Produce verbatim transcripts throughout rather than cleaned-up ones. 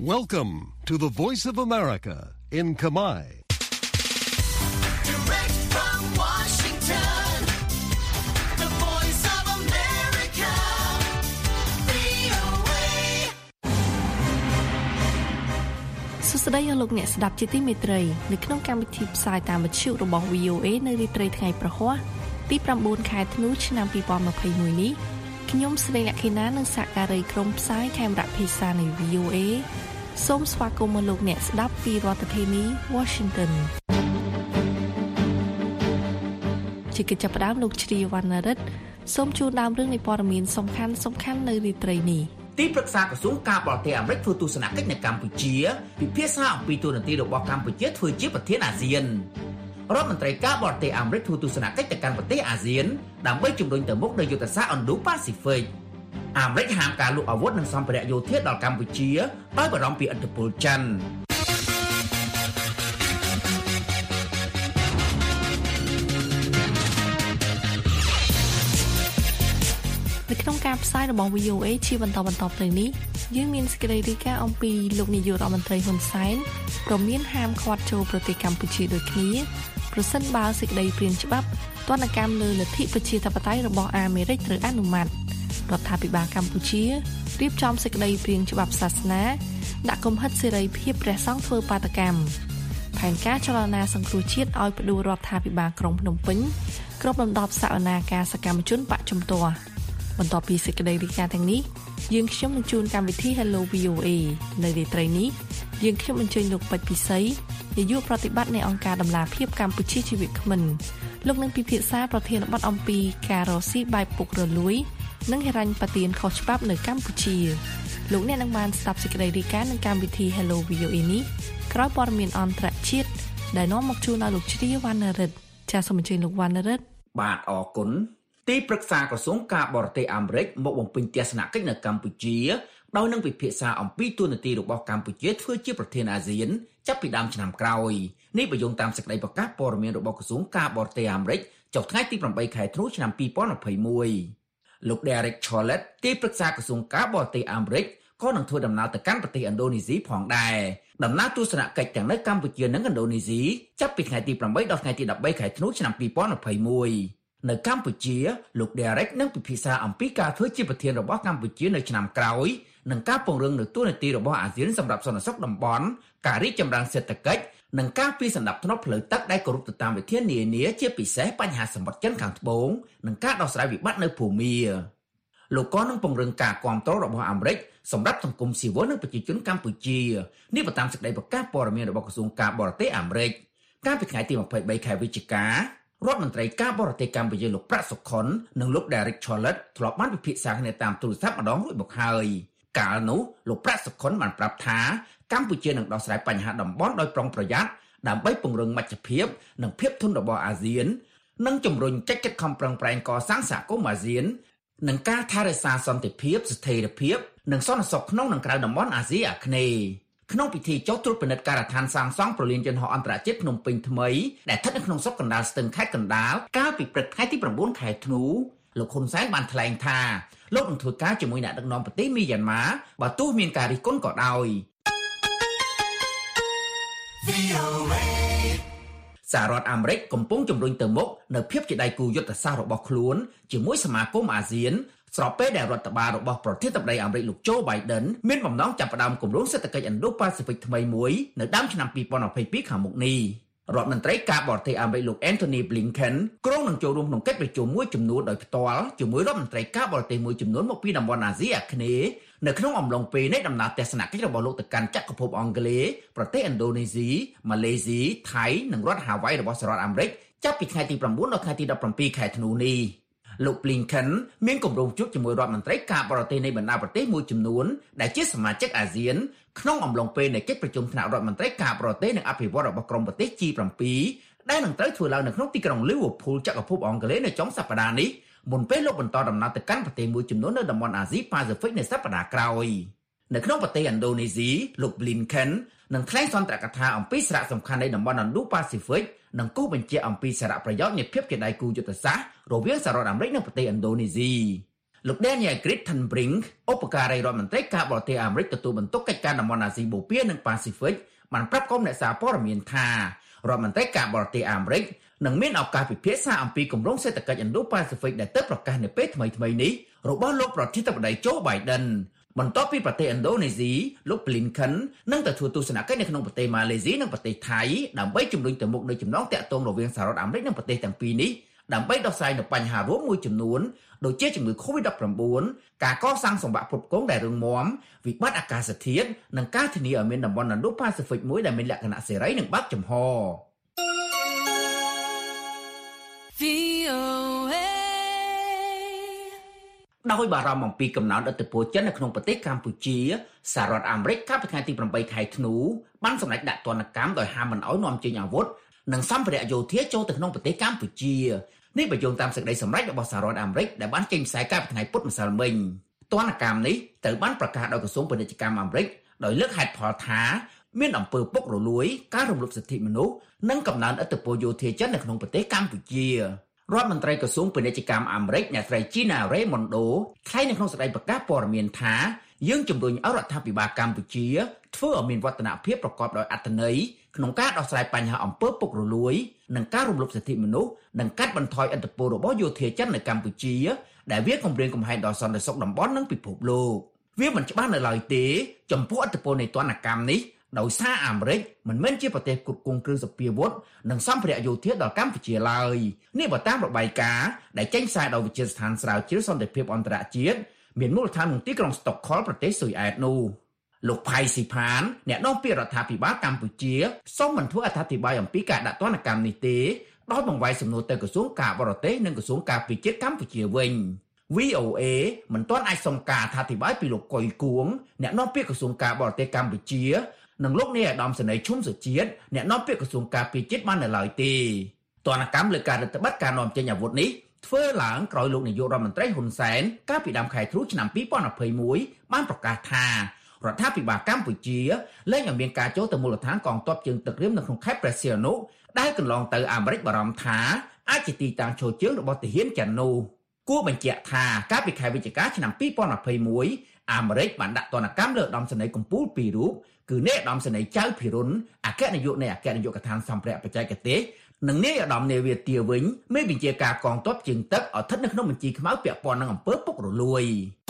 Welcome to the Voice of America in Khmer. Direct from Washington, the Voice of America, វី អូ เอ សួស្តីលោកអ្នកស្ដាប់ជាទីមេត្រីនៅក្នុងកម្មវិធីផ្សាយតាមវិទ្យុរបស់ វី អូ เอ នៅរាត្រីថ្ងៃប្រហ័សទីប្រាំបួនខែធ្នូឆ្នាំពីរពាន់ម្ភៃមួយនេះខ្ញុំស្រីលក្ខិណានិងសហការីក្រុមផ្សាយខេមរៈភាសានៃ វី អូ เอ សូមស្វាគមន៍លោកអ្នកស្ដាប់ពីរដ្ឋធានី Washington ជាកិច្ចចាប់ផ្ដើមលោកជ្រាវណ្ណរិទ្ធសូមជូនដើមរឿងនៃព័ត៌មានសំខាន់សំខាន់នៅរាត្រីនេះទីប្រឹក្សាក្រសួងការបរទេសអាមេរិកធ្វើទស្សនកិច្ចនៅកម្ពុជាពិភាក្សាអំពីទូនាទីរបស់កម្ពុជាធ្វើជាប្រធានអាស៊ានរដ្ឋមន្ត្រីការបរទេសអាមេរិកធ្វើទស្សនកិច្ចទៅកាន់ប្រទេសអាស៊ានដើម្បីជំរុញទៅមុខនូវយុទ្ធសាស្ត្រ Indo-Pacific អាមេរិកហាមការលក់អាវុធនិងសម្ភារៈយោធាដល់កម្ពុជាដោយបារម្ភពីឥទ្ធិពលចិននៅក្នុងការផ្សាយរបស់ វី អូ เอ ជាបន្តបន្តទៅនេះយើងមានសេចក្តីរាយការណ៍អំពីលោកនាយករដ្ឋមន្ត្រីហ៊ុនសែនព្រមមានហាមឃាត់ចូលប្រទេសកម្ពុជាដូចគ្នាប្រសិនបើសេចក្តីព្រាងច្បាប់ទណ្ឌកម្មលើលទ្ធិប្រជាធិបតេយ្យរបស់អាមេរិកត្រូវអនុម័តរដ្ឋាភិបាលកម្ពុជារៀបចំសេចក្តីព្រាងច្បាប់សាសនាដាក់គំហិតសេរីភាពព្រះសង្ឃធ្វើបាតកម្មផែនការចលនាសង្គ្រោះជាតិឲ្យផ្ដួលរដ្ឋាភិបាលក្រុងភ្នំពេញគ្របដណ្ដប់សវនាការសកម្មជនបកជំទាស់បន្ទាប់ពីសេចក្តីរាយការណ៍ទាំងនេះយើងខ្ញុំនឹងជួនកម្មវិធី Hello វី អូ เอ នៅរាត្រីនេះយើងខ្ញុំអញ្ជើញលោកពេជ្រពិសីនាយកប្រតិបត្តិនៃអង្គការដំឡាភិបកម្ពុជាជីវគ្មិនលោកនឹងពិភាក្សាប្រធានបទអំពីការរកស៊ីបែបពុករលួយនិងហិរញ្ញប្បទានខុសច្បាប់នៅកម្ពុជាលោកអ្នកនឹងបានស្ដាប់សេចក្តីរាយការណ៍នៅកម្មវិធី Hello វី អូ เอ នេះក្រោយព័ត៌មានអន្តរជាតិដែលនាំមកជូនដល់លោកជ្រាវណ្ណរិទ្ធចាសសូមអញ្ជើញលោកវណ្ណរិទ្ធបាទអរគុណទីប្រឹក្សាក្រសួងការបរទេសអាមេរិកមកបំពេញទស្សនកិច្ចនៅកម្ពុជាដោយនឹងពិភាក្សាអំពីទូនាទីរបស់កម្ពុជាធ្វើជាប្រធានអាស៊ានចាប់ពីដើមឆ្នាំក្រោយនេះបញ្យងតាមសេចក្តីប្រកាសព័ត៌មានរបស់ក្រសួងការបរទេសអាមេរិកចុះថ្ងៃទីប្រាំបីខែធ្នូឆ្នាំពីរពាន់ម្ភៃមួយលោក Derek Chollet ទីប្រឹក្សាក្រសួងការបរទេសអាមេរិកក៏នឹងធ្វើដំណើរទៅកាន់ប្រទេសឥណ្ឌូនេស៊ីផងដែរដំណើរទស្សនកិច្ចទាំងនៅកម្ពុជានិងឥណ្ឌូនេស៊ីចាប់ពីថ្ងៃទីប្រាំបីដល់ថ្ងៃទីដប់បីខែធ្នូឆ្នាំពីរពាន់ម្ភៃមួយនៅកម្ពុជាលោក Derek នឹងពិភាក្សាអំពីការធ្វើជាប្រធានរបស់កម្ពុជានៅឆ្នាំក្រោយនិងការពង្រឹងនូវទូនាទីរបស់អាស៊ានសម្រាប់សន្តិសុខតំបន់ការរីកចម្រើនសេដ្ឋកិច្ចនិងការពារសណ្ដាប់ធ្នាប់ផ្លូវទឹកដែលគោរពទៅតាមវិធាននានាជាពិសេសបញ្ហាសម្បត្តិចិនខាងត្បូងនិងការដោះស្រាយវិបត្តិនៅភូមាលោកក៏នឹងពង្រឹងការគាំទ្ររបស់អាមេរិកសម្រាប់សង្គមស៊ីវិលនិងប្រជាជនកម្ពុជានេះតាមសេចក្តីប្រកាសព័ត៌មានរបស់ក្រសួងការបរទេសអាមេរិកកាលពីថ្ងៃទីម្ភៃបីខែវិច្ឆិការដ្ឋមន្ត្រីការបរទេសកម្ពុជាលោកប្រាក់សុខុននិងលោក Derek Chollet ធ្លាប់បានពិភាក្សាគ្នាតាមទូរស័ព្ទម្ដងរួចមកហើយកាលនោះលោកប្រាក់សុខុនបានប្រាប់ថាកម្ពុជានឹងដោះស្រាយបញ្ហាតំបន់ដោយប្រុងប្រយ័ត្នដើម្បីពង្រឹងមជ្ឈភាពនិងភាពធន់របស់អាស៊ាននិងជំរុញកិច្ចខិតខំប្រឹងប្រែងកសាងសហគមន៍អាស៊ាននិងការថែរក្សាសន្តិភាពស្ថិរភាពនិងសន្តិសុខក្នុងនិងក្រៅតំបន់អាស៊ីអាគ្នេយ៍ក្នុងពិធីចុះត្រួតពិនិត្យការដ្ឋានសាងសង់ប្រលានយន្តហោះអន្តរជាតិភ្នំពេញថ្មីដែលស្ថិតនៅក្នុងស្រុកកណ្ដាលស្ទឹងខេត្តកណ្ដាលកាលពីព្រឹកថ្ងៃទីប្រាំបួនខែធ្នូលោកហ៊ុនសែនបានថ្លែងថាលោកនឹងធ្វើការជាមួយអ្នកដឹកនាំប្រទេសមីយ៉ាន់ម៉ាបើទោះមានការរិះគន់ក៏ដោយសហរដ្ឋអាមេរិកកំពុងជំរុញទៅមុខនៅភាពជាដៃគូយុទ្ធសាស្ត្ររបស់ខ្លួនជាមួយសមាគមអាស៊ានស្របពេលដែលរដ្ឋបាលរបស់ប្រធានាធិបតីអាមេរិកលោកโจ Biden មានបំណងចាប់ផ្ដើមគម្រោងសេដ្ឋកិច្ច Indo-Pacific ថ្មីមួយនៅដើមឆ្នាំពីរពាន់ម្ភៃពីរខាងមុខនេះរដ្ឋមន្ត្រីការបរទេសអាមេរិកលោក Antony Blinken គ្រោងនឹងចូលរួមក្នុងកិច្ចប្រជុំមួយចំនួនដោយផ្ទាល់ជាមួយរដ្ឋមន្ត្រីការបរទេសមួយចំនួនមកពីតំបន់អាស៊ីអាគ្នេយ៍នៅក្នុងអំឡុងពេលនៃដំណើរទស្សនកិច្ចរបស់លោកទៅកាន់ចក្រភពអង់គ្លេសប្រទេសឥណ្ឌូនេស៊ីម៉ាឡេស៊ីថៃនិងរដ្ឋហាវ៉ៃរបស់សហរដ្ឋអាមេរិកចាប់ពីថ្ងៃទីប្រាំបួនដល់ថ្ងៃទីដប់ប្រាំពីរខែធ្នូនេះលោក Blinken មានគម្រោងជួបជាមួយរដ្ឋមន្ត្រីការបរទេសនៃបណ្ដាប្រទេសមួយចំនួនដែលជាសមាជិកអាស៊ានក្នុងអំឡុងពេលនៃកិច្ចប្រជុំថ្នាក់រដ្ឋមន្ត្រីការបរទេសនិងអភិវឌ្ឍរបស់ក្រុមប្រទេស ជី សេវន ដែលនឹងត្រូវធ្វើឡើងនៅក្នុងទីក្រុង Liverpool ចក្រភពអង់គ្លេសនៅចុងសប្តាហ៍នេះមុនពេលលោកបន្តដំណើរទៅកាន់ប្រទេសមួយចំនួននៅតំបន់អាស៊ីប៉ាស៊ីហ្វិកនៅសប្តាហ៍ក្រោយនៅក្នុងប្រទេសឥណ្ឌូនេស៊ីលោក Blinken នឹងថ្លែងសន្ទរកថាអំពីសារៈសំខាន់នៃតំបន់ Indo-Pacific និងគូបញ្ជាក់អំពីសារៈប្រយោជន៍នៃភាពជាដៃគូយុទ្ធសាស្ត្ររវាងសហរដ្ឋអាមេរិកនិងប្រទេសឥណ្ឌូនេស៊ីលោក Daniel Crittenbrink ឧបការីរដ្ឋមន្ត្រីការបរទេសអាមេរិកទទួលបន្ទុកកិច្ចការតំបន់អាស៊ីបូព៌ានិងប៉ាស៊ីហ្វិកបានប្រាប់ក្រុមអ្នកសារព័ត៌មានថារដ្ឋមន្ត្រីការបរទេសអាមេរិកនឹងមានឱកាសពិភាក្សាអំពីគម្រោងសេដ្ឋកិច្ច Indo-Pacific ដែលទើបប្រកាសនៅពេលថ្មីៗនេះរបស់លោកប្រធានាធិបតី Joe Biden បន្ទាប់ពីប្រទេសឥណ្ឌូនេស៊ីលោក Blinken នឹងទៅធ្វើទស្សនកិច្ចនៅក្នុងប្រទេសម៉ាឡេស៊ីនិងប្រទេសថៃដើម្បីជំរុញទៅមុខនូវចំណងទាក់ទងរវាងសហរដ្ឋអាមេរិកនិងប្រទេសទាំងពីរនេះដើម្បីដោះស្រាយនូវបញ្ហារួមមួយចំនួនដូចជាជំងឺ កូវីដ ដប់ប្រាំបួន ការកសាងសង្វាក់ផ្គត់ផ្គង់ដែលរឹងមាំវិបត្តិអាកាសធាតុនិងការធានាឲ្យមានតំបន់ Indo-Pacific មួយដែលមានលក្ខណៈសេរីនិងបើកចំហដោយបារម្ភអំពីកំណើនឥទ្ធិពលចិននៅក្នុងប្រទេសកម្ពុជាសហរដ្ឋអាមេរិកកាលពីថ្ងៃទីប្រាំបីខែធ្នូបានសម្រេចដាក់ទណ្ឌកម្មដោយហាមមិនឲ្យនាំចេញអាវុធនិងសម្ភារៈយោធាចូលទៅក្នុងប្រទេសកម្ពុជានេះបញ្យល់តាមសេចក្តីសម្រេចរបស់សហរដ្ឋអាមេរិកដែលបានចេញផ្សាយកាលពីថ្ងៃពុធម្សិលមិញទណ្ឌកម្មនេះត្រូវបានប្រកាសដោយក្រសួងពាណិជ្ជកម្មអាមេរិកដោយលើកហេតុផលថាមានអំពើពុករលួយការរំលោភសិទ្ធិមនុស្សនិងកំណើនឥទ្ធិពលយោធាចិននៅក្នុងប្រទេសកម្ពុជារដ្ឋមន្ត្រីក្រសួងពាណិជ្ជកម្មអាមេរិកអ្នកស្រី Gina Raimondo ថ្លែងនៅក្នុងសេចក្តីប្រកាសព័ត៌មានថាយើងជំរុញឲ្យរដ្ឋាភិបាលកម្ពុជាធ្វើឲ្យមានវឌ្ឍនភាពប្រកបដោយអត្ថន័យក្នុងការដោះស្រាយបញ្ហាអំពើពុករលួយនិងការរំលោភសិទ្ធិមនុស្សនិងកាត់បន្ថយឥទ្ធិពលរបស់យោធាចិននៅកម្ពុជាដែលវាគំរាមកំហែងដល់សន្តិសុខតំបន់និងពិភពលោកវាមិនច្បាស់នៅឡើយទេចំពោះឥទ្ធិពលនៃទណ្ឌកម្មនេះដោយសារអាមេរិកមិនមែនជាប្រទេសគ្រប់គ្រងគ្រឿងសព្វាវុធនិងសម្ភារៈយោធាដល់កម្ពុជាឡើយនេះបើតាមរបាយការណ៍ដែលចេញផ្សាយដោយវិទ្យាស្ថានស្រាវជ្រាវសន្តិភាពអន្តរជាតិមានមូលដ្ឋានក្នុងទីក្រុងស្តុកខុលប្រទេសស៊ុយអែតនោះលោកផៃស៊ីផានអ្នកនាំពាក្យរដ្ឋាភិបាលកម្ពុជាសូមមិនធ្វើអត្ថាធិប្បាយអំពីការដាក់ទណ្ឌកម្មនេះទេដោយបង្វែរសំណួរទៅក្រសួងការបរទេសនិងក្រសួងការពារជាតិកម្ពុជាវិញ វី អូ เอ មិនទាន់អាចសុំការអត្ថាធិប្បាយពីលោកកុយគួងអ្នកនាំពាក្យក្រសួងការបរទេសកម្ពុជានិងលោកនាយឧត្តមសេនីយ៍ឈុំសុជាតិអ្នកនាំពាក្យក្រសួងការពារជាតិបាននៅឡើយទេទណ្ឌកម្មលើការរដ្ឋបတ်ការនាំចេញអាវុធនេះធ្វើឡើងក្រោយលោកនាយករដ្ឋមន្ត្រីហ៊ុនសែនកាលពីដើមខែធ្នូឆ្នាំពីរពាន់ยี่สิบเอ็ดបានប្រកាសថារដ្ឋាភិបាលកម្ពុជាលែងឲ្យមានការចូលទៅមូលដ្ឋានកងទ័ពជើងទឹករៀមនៅក្នុងខេត្តព្រះសីហនុដែលកន្លងទៅអាមេរិកបារម្ភថាអាចជាទីតាំងឈរជើងរបស់ទាហានចិននោះគួរបញ្ជាក់ថាកាលពីខែវិច្ឆិកាឆ្នាំពីរពាន់ยี่สิบเอ็ดអាមេរិកបានដាក់ទណ្ឌកម្មលើឧត្តមសេនីយ៍កំពូលពីររូបគឺនាយឧត្តមសេនីយ៍ចៅភិរុនអគ្គនាយកនៃអគ្គនាយកដ្ឋានសម្ភារៈបច្ចេកទេសនិងនាយឧត្តមនាវាទាវិញមេបញ្ជាការកងទ័ពជើងទឹកឲ្យស្ថិតនៅក្នុងបញ្ជីខ្មៅពាក់ព័ន្ធនឹងអំពើពុករលួយ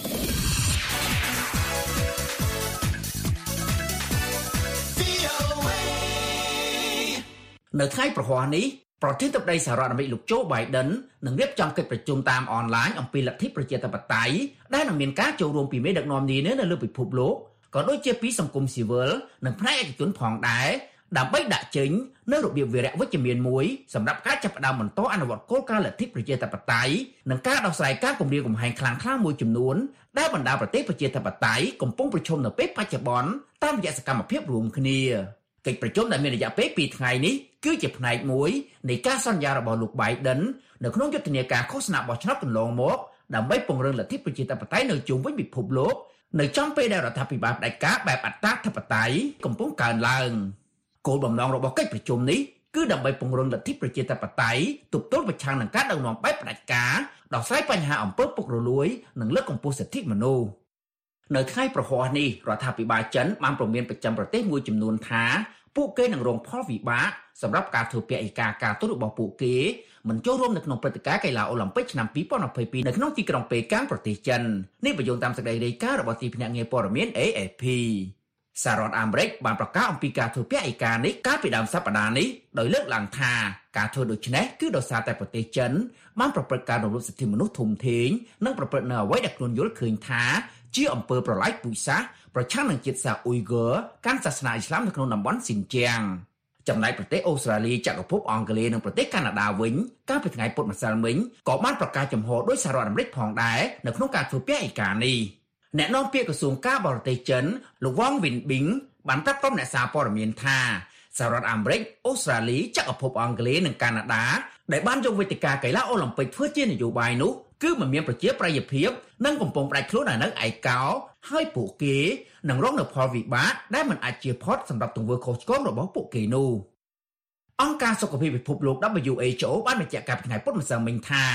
នៅថ្ងៃប្រហ័សនេះប្រធានាធិបតីសហរដ្ឋអាមេរិកលោក Joe Biden នឹងរៀបចំកិច្ចប្រជុំតាមអនឡាញអំពីលទ្ធិប្រជាធិបតេយ្យដែលនឹងមានការចូលរួមពីមេដឹកនាំនានានៅលើពិភពលោកក៏ដូចជាពីសង្គមស៊ីវិលនិងផ្នែកឯកជនផងដែរដើម្បីដាក់ចេញនូវរបៀបវារៈវិជ្ជមានមួយសម្រាប់ការចាប់ផ្ដើមបន្តអនុវត្តគោលការណ៍លទ្ធិប្រជាធិបតេយ្យនិងការដោះស្រាយការគំរាមកំហែងខ្លាំងក្លាមួយចំនួនដែលបណ្ដាប្រទេសប្រជាធិបតេយ្យកំពុងប្រឈមនៅពេលបច្ចុប្បន្នតាមរយៈសកម្មភាពរួមគ្នាកិច្ចប្រជុំដែលមានរយៈពេលពីរថ្ងៃនេះគឺជាផ្នែកមួយនៃការសន្យារបស់លោក Biden នៅក្នុងយុទ្ធនាការឃោសនាបោះឆ្នោតកន្លងមកដើម្បីពង្រឹងលទ្ធិប្រជាធិបតេយ្យនៅជុំវិញពិភពលោកនៅចំពេលដែលរដ្ឋាភិបាលផ្ដាច់ការបែបអត្តាធិបតេយ្យកំពុងកើនឡើងគោលបំណងរបស់កិច្ចប្រជុំនេះគឺដើម្បីពង្រឹងលទ្ធិប្រជាធិបតេយ្យទប់ទល់ប្រឆាំងនឹងការដឹកនាំបែបផ្ដាច់ការដោះស្រាយបញ្ហាអំពើពុករលួយនិងលើកកម្ពស់សិទ្ធិមនុស្សនៅថ្ងៃប្រហ័សនេះរដ្ឋាភិបាលចិនបានព្រមានប្រចាំប្រទេសមួយចំនួនថាពួកគេនឹងរងផលវិបាកសម្រាប់ការធ្វើពហិការការទូតរបស់ពួកគេមិនចូលរួមនៅក្នុងព្រឹត្តិការណ៍កីឡាអូឡ িম্প ិកឆ្នាំពីរពាន់ยี่สิบเอ็ดនៅក្នុងទីក្រុងប៉េកាំងប្រទេសចិននេះបញ្យល់តាមសេចក្តីរាយការណ៍របស់ទីភ្នាក់ងារព័ត៌មាន เอ เอฟ พี សហរដ្ឋអាមេរិកបានប្រកាសអំពីការធ្វើពហិការនេះកាលពីដើមសប្តាហ៍នេះដោយលើកឡើងថាការធ្វើដូច្នេះគឺដោយសារតែប្រទេសចិនបានប្រព្រឹត្តការរំលោភសិទ្ធិមនុស្សធំធេងនិងប្រព្រឹត្តនៅអ្វីដែលខ្លួនយល់ឃើញថាជាអំពើប្រល័យពូជសាសន៍ប្រឆាំងនឹងជាតិសាសន៍អ៊ុយហ្គើកាន់សាសនាអ៊ីស្លាមនៅក្នុងតំបន់ស៊ីនជៀងចំណែកប្រទេសអូស្ត្រាលីចក្រភពអង់គ្លេសនិងប្រទេសកាណាដាវិញកាលពីថ្ងៃពុធម្សិលមិញក៏បានប្រកាសចំហដោយសហរដ្ឋអាមេរិកផងដែរនៅក្នុងការធ្វើពហិការនេះអ្នកនាំពាក្យក្រសួងការបរទេសចិនលោកវ៉ាងវិនប៊ីងបានប្រាប់ក្រុមអ្នកសារព័ត៌មានថាសហរដ្ឋអាមេរិកអូស្ត្រាលីចក្រភពអង់គ្លេសនិងកាណាដាដែលបានយកវេទិកាកីឡាអូឡ িম্প ិកធ្វើជានយោបាយនោះគឺមិនមានប្រជាប្រិយភាពនិងកំពុងផ្ដាច់ខ្លួននៅឯកោហើយពួកគេនឹងរងនូវផលវិបាកដែលមិនអាចជៀសផុតសម្រាប់ទង្វើខុសឆ្គងរបស់ពួកគេនោះអង្គការសុខភាពពិភពលោក ដប៊្យូ เอช អូ បានបញ្ជាក់កាលពីថ្ងៃពុធម្សិលមិញថា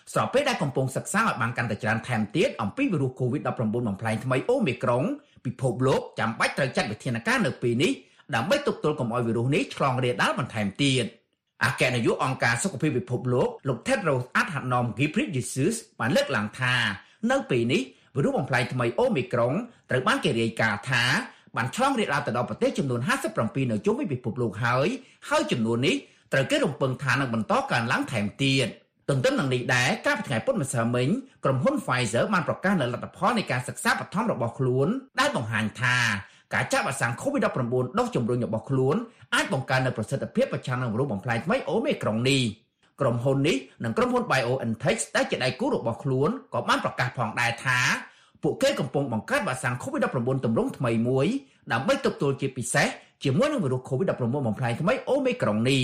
ស្របពេលដែលកំពុងសិក្សាឲ្យបានកាន់តែច្រើនថែមទៀតអំពីវីរុស កូវីដ ដប់ប្រាំបួន បំផ្លែងថ្មី Omicron ពិភពលោកចាំបាច់ត្រូវចាត់វិធានការនៅពេលនេះដើម្បីទប់ទល់កុំឲ្យវីរុសនេះឆ្លងរាលដាលបន្ថែមទៀតអគ្គនាយកអង្គការសុខភាពពិភពលោកលោក Tedros Adhanom Ghebreyesus បានលើកឡើងថានៅពេលនេះវីរុសបំផ្លែងថ្មី Omicron ត្រូវបានគេរាយការណ៍ថាបានឆ្លងរាលដាលទៅដល់ប្រទេសចំនួនហាសិបប្រាំពីរនៅជុំវិញពិភពលោកហើយហើយចំនួននេះត្រូវគេរំពឹងថានឹងបន្តកើនឡើងថែមទៀតទន្ទឹមនឹងនេះដែរកាលពីថ្ងៃពុធម្សិលមិញក្រុមហ៊ុន Pfizer បានប្រកាសនូវលទ្ធផលនៃការសិក្សាបឋមរបស់ខ្លួនដែលបង្ហាញថាការចាក់វ៉ាក់សាំង កូវីដ ដប់ប្រាំបួន ដូសជំរុញរបស់ខ្លួនអាចបង្កើននូវប្រសិទ្ធភាពប្រឆាំងនឹងវីរុសបំផ្លែងថ្មី Omicron នេះក្រុមហ៊ុននេះនិងក្រុមហ៊ុន BioNTech ដែលជាដៃគូរបស់ខ្លួនក៏បានប្រកាសផងដែរថាពួកគេកំពុងបង្កើតវ៉ាក់សាំង កូវីដ ដប់ប្រាំបួន ទម្រង់ថ្មីមួយដើម្បីទប់ទល់ជាពិសេសជាមួយនឹងវីរុស កូវីដ ដប់ប្រាំបួន បំផ្លែងថ្មី Omicron នេះ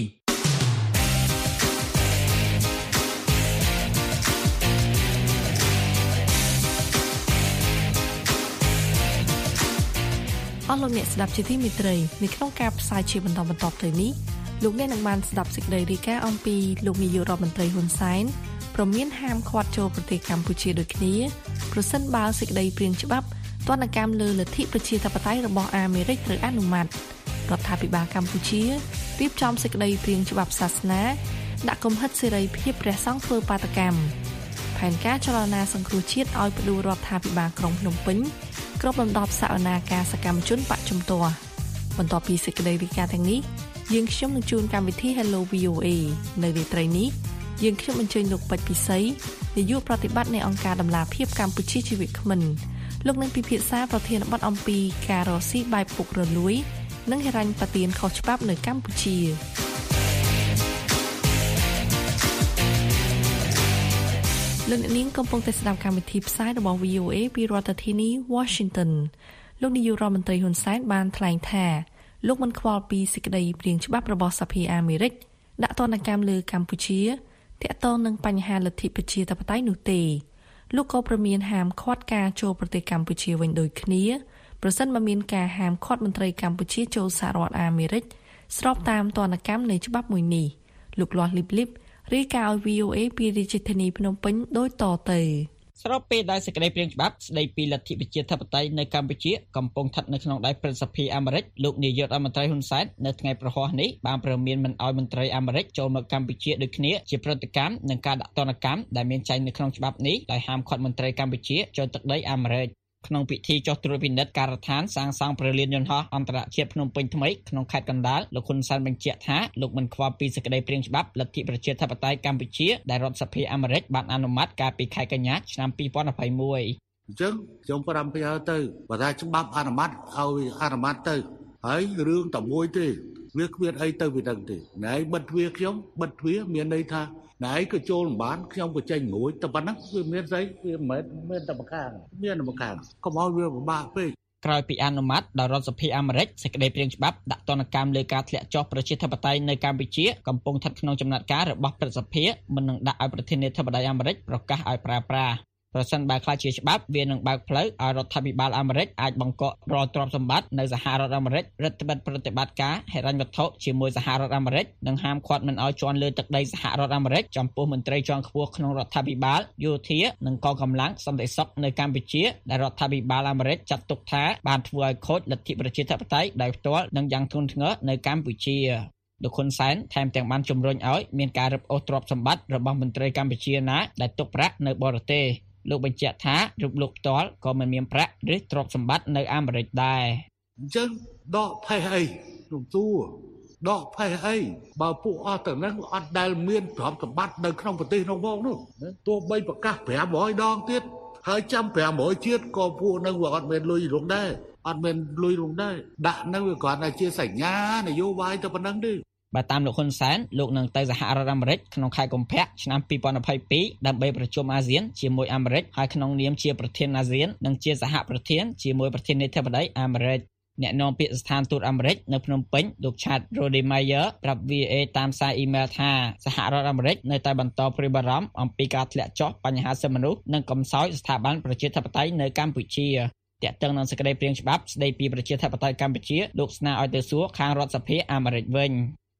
អស់លោកអ្នកស្ដាប់ជាទីមេត្រីនៅក្នុងការផ្សាយជាបន្តបន្តទៅនេះលោកអ្នកនឹងបានស្ដាប់សេចក្តីរាយការណ៍អំពីលោកនាយករដ្ឋមន្ត្រីហ៊ុនសែនព្រមានហាមឃាត់ចូលប្រទេសកម្ពុជាដូចគ្នាប្រសិនបើសេចក្តីព្រាងច្បាប់ទណ្ឌកម្មលើលទ្ធិប្រជាធិបតេយ្យរបស់អាមេរិកត្រូវអនុម័តរដ្ឋាភិបាលកម្ពុជារៀបចំសេចក្តីព្រាងច្បាប់សាសនាដាក់គំហិតសេរីភាពព្រះសង្ឃធ្វើបាតកម្មផែនការចលនាសង្គ្រោះជាតិឲ្យផ្ដួលរដ្ឋាភិបាលក្រុងភ្នំពេញគ្របដណ្ដប់សវនាការសកម្មជនបកជំទាស់បន្ទាប់ពីសេចក្តីរាយការណ៍ទាំងនេះយើងខ្ញុំនឹងជួនកម្មវិធី Hello វី អូ เอ នៅរាត្រីនេះយើងខ្ញុំអញ្ជើញលោកពេជ្រពិសីនាយកប្រតិបត្តិនៃអង្គការដំឡាភិបកម្ពុជាជីវិតគ្មិនលោកនឹងពិភាក្សាប្រធានបទអំពីការរកស៊ីបែបពុករលួយនិងហិរញ្ញប្បទានខុសច្បាប់នៅកម្ពុជាលោកអ្នកនាងកំពុងតែស្ដាប់កម្មវិធីផ្សាយរបស់ វី អូ เอ ពីរដ្ឋធានី Washington លោកនាយករដ្ឋមន្ត្រីហ៊ុនសែនបានថ្លែងថាលោកមិនខ្វល់ពីសេចក្តីព្រាងច្បាប់របស់សភាអាមេរិកដាក់ទណ្ឌកម្មលើកម្ពុជាទាក់ទងនឹងបញ្ហាលទ្ធិប្រជាធិបតេយ្យនោះទេលោកក៏ព្រមានហាមឃាត់ការចូលប្រទេសកម្ពុជាវិញដូចគ្នាប្រសិនបើមានការហាមឃាត់មន្ត្រីកម្ពុជាចូលសហរដ្ឋអាមេរិកស្របតាមទណ្ឌកម្មនៃច្បាប់មួយនេះលោកលាស់លីបលីបរាយការណ៍ឲ្យ វី អូ เอ ពីរាជធានីភ្នំពេញដូចតទៅស្របពេលដែលសេចក្តីព្រាងច្បាប់ស្តីពីលទ្ធិប្រជាធិបតេយ្យនៅកម្ពុជាកំពុងស្ថិតនៅក្នុងដៃព្រឹទ្ធសភាអាមេរិកលោកនាយករដ្ឋមន្ត្រីហ៊ុនសែននៅថ្ងៃប្រហ័សនេះបានព្រមានមិនឲ្យមន្ត្រីអាមេរិកចូលមកកម្ពុជាដូចគ្នាជាប្រតិកម្មនឹងការដាក់ទណ្ឌកម្មដែលមានចែងនៅក្នុងច្បាប់នេះដោយហាមឃាត់មន្ត្រីកម្ពុជាចូលទឹកដីអាមេរិកក្នុងពិធីចុះត្រួតពិនិត្យការដ្ឋានសាងសង់ព្រលានយន្តហោះអន្តរជាតិភ្នំពេញថ្មីក្នុងខេត្តកណ្ដាលលោកហ៊ុនសែនបញ្ជាក់ថាលោកមិនខ្វល់ពីសេចក្តីព្រាងច្បាប់លទ្ធិប្រជាធិបតេយ្យកម្ពុជាដែលរដ្ឋសភាអាមេរិកបានអនុម័តកាលពីខែកញ្ញាឆ្នាំពីរពាន់ยี่สิบเอ็ดអញ្ចឹងខ្ញុំប្រាប់ទៅទៅបើថាច្បាប់អនុម័តឲ្យអនុម័តទៅហើយរឿងតែមួយទេវាគ្មានអីទៅពីដឹងទេណែបិទទ្វារខ្ញុំបិទទ្វារមានន័យថាណែក៏ចូលមិនបានខ្ញុំក៏ចេញរួចតែប៉ុណ្ណឹងវាមានស្អីវាមិនមែនតែម្ខាងមានតែម្ខាងកុំឲ្យវាពិបាកពេកក្រោយពីអនុម័តដោយរដ្ឋសភាអាមេរិកសេចក្តីព្រាងច្បាប់ដាក់ទណ្ឌកម្មលើការធ្លាក់ចុះប្រជាធិបតេយ្យនៅកម្ពុជាកំពុងស្ថិតក្នុងចំណាត់ការរបស់ព្រឹទ្ធសភាមិននឹងដាក់ឲ្យប្រធានាធិបតីអាមេរិកប្រកាសឲ្យប្រើប្រាស់ប្រសិនបើខ្លាចជាច្បាប់វានឹងបើកផ្លូវឲ្យរដ្ឋាភិបាលអាមេរិកអាចបង្កក់រាល់ទ្រព្យសម្បត្តិនៅសហរដ្ឋអាមេរិករដ្ឋបិទប្រតិបត្តិការហិរញ្ញវត្ថុជាមួយសហរដ្ឋអាមេរិកនិងហាមឃាត់មិនឲ្យជន់លើទឹកដីសហរដ្ឋអាមេរិកចំពោះមន្ត្រីជាន់ខ្ពស់ក្នុងរដ្ឋាភិបាលយោធានិងកងកម្លាំងសន្តិសុខនៅកម្ពុជាដែលរដ្ឋាភិបាលអាមេរិកចាត់ទុកថាបានធ្វើឲ្យខូចលទ្ធិប្រជាធិបតេយ្យដោយផ្ទាល់និងយ៉ាងធ្ងន់ធ្ងរនៅកម្ពុជាលោកហ៊ុនសែនថែមទាំងបានជំរុញឲ្យមានការរឹបអូសទ្រព្យសម្បត្តិរបស់មន្ត្រីកម្ពុជាណាដែលទុកប្រាក់នៅបរទេសលោកបញ្ជាក់ថារូបលោកផ្ទាល់ក៏មិនមានប្រាក់ឬទ្រព្យសម្បត្តិនៅអាមេរិកដែរអញ្ចឹងដកផេះអីក្នុងទូដកផេះអីបើពួកអស់ទៅនឹងអត់ដែលមានទ្រព្យសម្បត្តិនៅក្នុងប្រទេសនោះផងនោះទោះបីប្រកាសប្រាំរយដងទៀតហើយចាំប្រាំរយជាតិក៏ពួកនឹងវាអត់មានលុយរងដែរអត់មានលុយរងដែរដាក់នឹងវាគ្រាន់តែជាសញ្ញានយោបាយទៅប៉ុណ្ណឹងទេបើតាមលោកហ៊ុនសែនលោកនឹងទៅសហរដ្ឋអាមេរិកក្នុងខែកុម្ភៈឆ្នាំពីរពាន់ยี่สิบเอ็ดដើម្បីប្រជុំអាស៊ានជាមួយអាមេរិកហើយក្នុងនាមជាប្រធានអាស៊ាននិងជាសហប្រធានជាមួយប្រធានាធិបតីអាមេរិកអ្នកនាំពាក្យស្ថានទូតអាមេរិកនៅភ្នំពេញលោក Chad Rodemeyer ប្រាប់ វី អូ เอ តាមសារអ៊ីមែលថាសហរដ្ឋអាមេរិកនៅតែបន្តព្រួយបារម្ភអំពីការធ្លាក់ចុះបញ្ហាសិទ្ធិមនុស្សនិងកំសោយស្ថាប័នប្រជាធិបតេយ្យនៅកម្ពុជាទាក់ទងនឹងសេចក្តីព្រាងច្បាប់ស្តីពីប្រជាធិបតេយ្យកម្ពុជាលោកស្នើឲ្យទៅសួរខាងរដ្ឋសភាអាមេរិកវិញ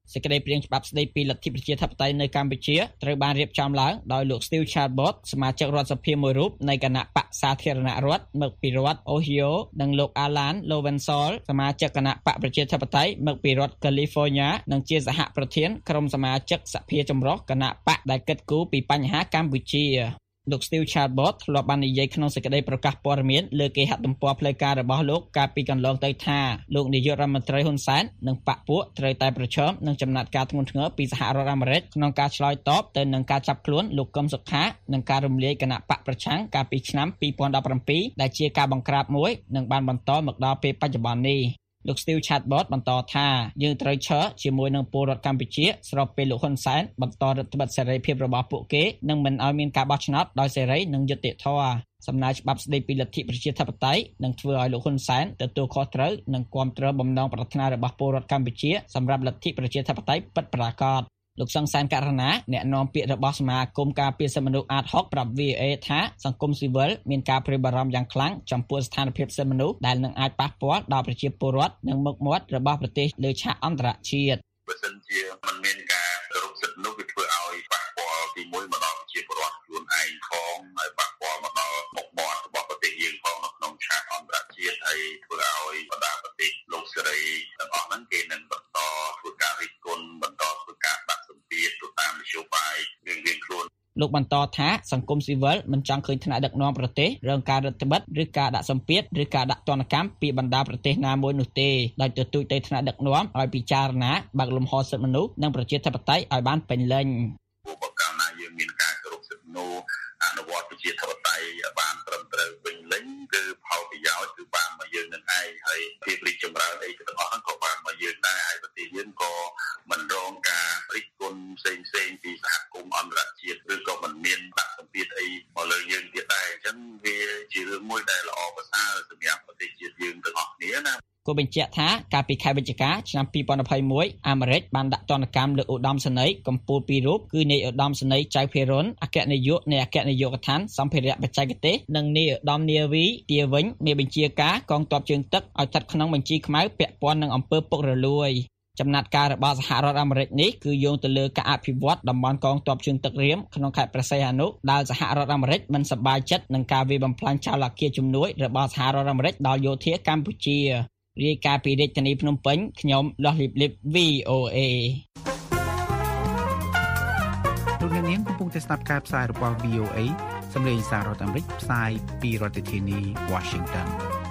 សេចក្តីព្រាងច្បាប់ស្តីពីលទ្ធិប្រជាធិបតេយ្យនៅកម្ពុជាត្រូវបានរៀបចំឡើងដោយលោក Steve Chabot សមាជិករដ្ឋសភាមួយរូបនៃគណៈបកសាធារណរដ្ឋមកពីរដ្ឋ Ohio និងលោក Alan Lowenthal សមាជិកគណៈបកប្រជាធិបតេយ្យមកពីរដ្ឋ California និងជាសហប្រធានក្រុមសមាជិកសភាចម្រុះគណៈបកដែលគិតគូរពីបញ្ហាកម្ពុជាលោក Steve Chabot ធ្លាប់បាននិយាយក្នុងសេចក្តីប្រកាសព័ត៌មានលើគេហទំព័រផ្លូវការរបស់លោកកាលពីកន្លងទៅថាលោកនាយករដ្ឋមន្ត្រីហ៊ុនសែននិងបកពួកត្រូវតែប្រឈមនឹងចំណាត់ការធ្ងន់ធ្ងរពីសហរដ្ឋអាមេរិកក្នុងការឆ្លើយតបទៅនឹងការចាប់ខ្លួនលោកកឹមសុខានិងការរំលាយគណៈបកប្រឆាំងកាលពីឆ្នាំពីរពាន់ដប់ប្រាំពីរដែលជាការបង្ក្រាបមួយនិងបានបន្តមកដល់ពេលបច្ចុប្បន្ននេះលោក Steve Chabot បន្តថាយើងត្រូវឈរជាមួយនឹងពលរដ្ឋកម្ពុជាស្របពេលលោកហ៊ុនសែនបន្តរដ្ឋបិទសេរីភាពរបស់ពួកគេនិងមិនឲ្យមានការបោះឆ្នោតដោយសេរីនិងយុត្តិធម៌សំណើច្បាប់ស្តីពីលទ្ធិប្រជាធិបតេយ្យនឹងធ្វើឲ្យលោកហ៊ុនសែនទទួលខុសត្រូវនិងគាំទ្របំណងប្រាថ្នារបស់ពលរដ្ឋកម្ពុជាសម្រាប់លទ្ធិប្រជាធិបតេយ្យពិតប្រាកដលោកសង្សានករណាអ្នកនាំពាក្យរបស់សមាគមការពារសិទ្ធិមនុស្សអាត หก ប្រាប់ วี โอ เอ ថាសង្គមស៊ីវិលមានការព្រួយបារម្ភយ៉ាងខ្លាំងចំពោះស្ថានភាពសិទ្ធិមនុស្សដែលនឹងអាចប៉ះពាល់ដល់ប្រជាពលរដ្ឋនិងមុខមាត់របស់ប្រទេសលើឆាកអន្តរជាតិបើសិនជាมันមានការគោរពសិទ្ធិមនុស្សវាធ្វើឲ្យប៉ះពាល់ទីមួយមកដល់ប្រជាពលរដ្ឋខ្លួនឯងផងហើយប៉ះពាល់មកដល់មុខមាត់របស់ប្រទេសយើងផងនៅក្នុងឆាកអន្តរជាតិហើយធ្វើឲ្យបណ្ដាប្រទេសលោកសេរីទាំងអស់ហ្នឹងគេនឹងបន្តធ្វើការរិះគន់បន្តធ្វើការដាក់សម្ពាធទៅតាមនយោបាយរៀងៗខ្លួនលោកបន្តថាសង្គមស៊ីវិលមិនចង់ឃើញថ្នាក់ដឹកនាំប្រទេសរងការរដ្ឋបិទឬការដាក់សម្ពាធឬការដាក់ទណ្ឌកម្មពីបណ្ដាប្រទេសណាមួយនោះទេដោយទទូចទៅថ្នាក់ដឹកនាំឲ្យពិចារណាបើកលំហសិទ្ធិមនុស្សនិងប្រជាធិបតេយ្យឲ្យបានពេញលេញបើកាលណាយើងមានការគោរពសិទ្ធិមនុស្សអនុវត្តប្រជាធិបតេយ្យឲ្យបានត្រឹមត្រូវពេញលេញគឺផលប្រយោជន៍គឺបានមកយើងនឹងឯងហើយភាពរីកចម្រើនអីទាំងអស់ហ្នឹងក៏បានមកយើងដែរហើយប្រទេសយើងក៏មិនរងការរិះគន់ផ្សេងផ្សេងពីសហគមន៍អន្តរជាតិឬក៏មិនមានដាក់សម្ពាធអីមកលើយើងទៀតដែរអញ្ចឹងវាជារឿងមួយដែលល្អប្រសើរសម្រាប់ប្រទេសជាតិយើងទាំងអស់គ្នាណាគូបញ្ជាក់ថាកាលពីខែវិច្ឆិកាឆ្នាំពីរពាន់ยี่สิบเอ็ดអាមេរិកបានដាក់ទណ្ឌកម្មលើឧត្តមសេនីយ៍កម្ពុជាពីររូបគឺនាយឧត្តមសេនីយ៍ចៅភិរុនអគ្គនាយកនៃអគ្គនាយកដ្ឋានសម្ភារៈបច្ចេកទេសនិងនាយឧត្តមនាវីទាវិញមានបញ្ជាការកងទ័ពជើងទឹកឲ្យស្ថិតក្នុងបញ្ជីខ្មៅពាក់ព័ន្ធនឹងអំពើពុករលួយចំណាត់ការរបស់សហរដ្ឋអាមេរិកនេះគឺយោងទៅលើការអភិវឌ្ឍតំបន់កងទ័ពជើងទឹករៀមក្នុងខេត្តព្រះសីហនុដែលសហរដ្ឋអាមេរិកមិនសប្បាយចិត្តនឹងការវាយបំផ្លាញចោលអគារជំនួយរបស់សហរដ្ឋអាមេរិកដល់យោធាកម្ពុជារាយការណ៍ពីរាជធានីភ្នំពេញខ្ញុំលាស់លីបលីប វី โอ เอលោកអ្នកនាងកំពុងតែស្ដាប់ការផ្សាយរបស់ វី โอ เอ សម្លេងសាររដ្ឋអាមេរិកផ្សាយពីរដ្ឋធានី Washington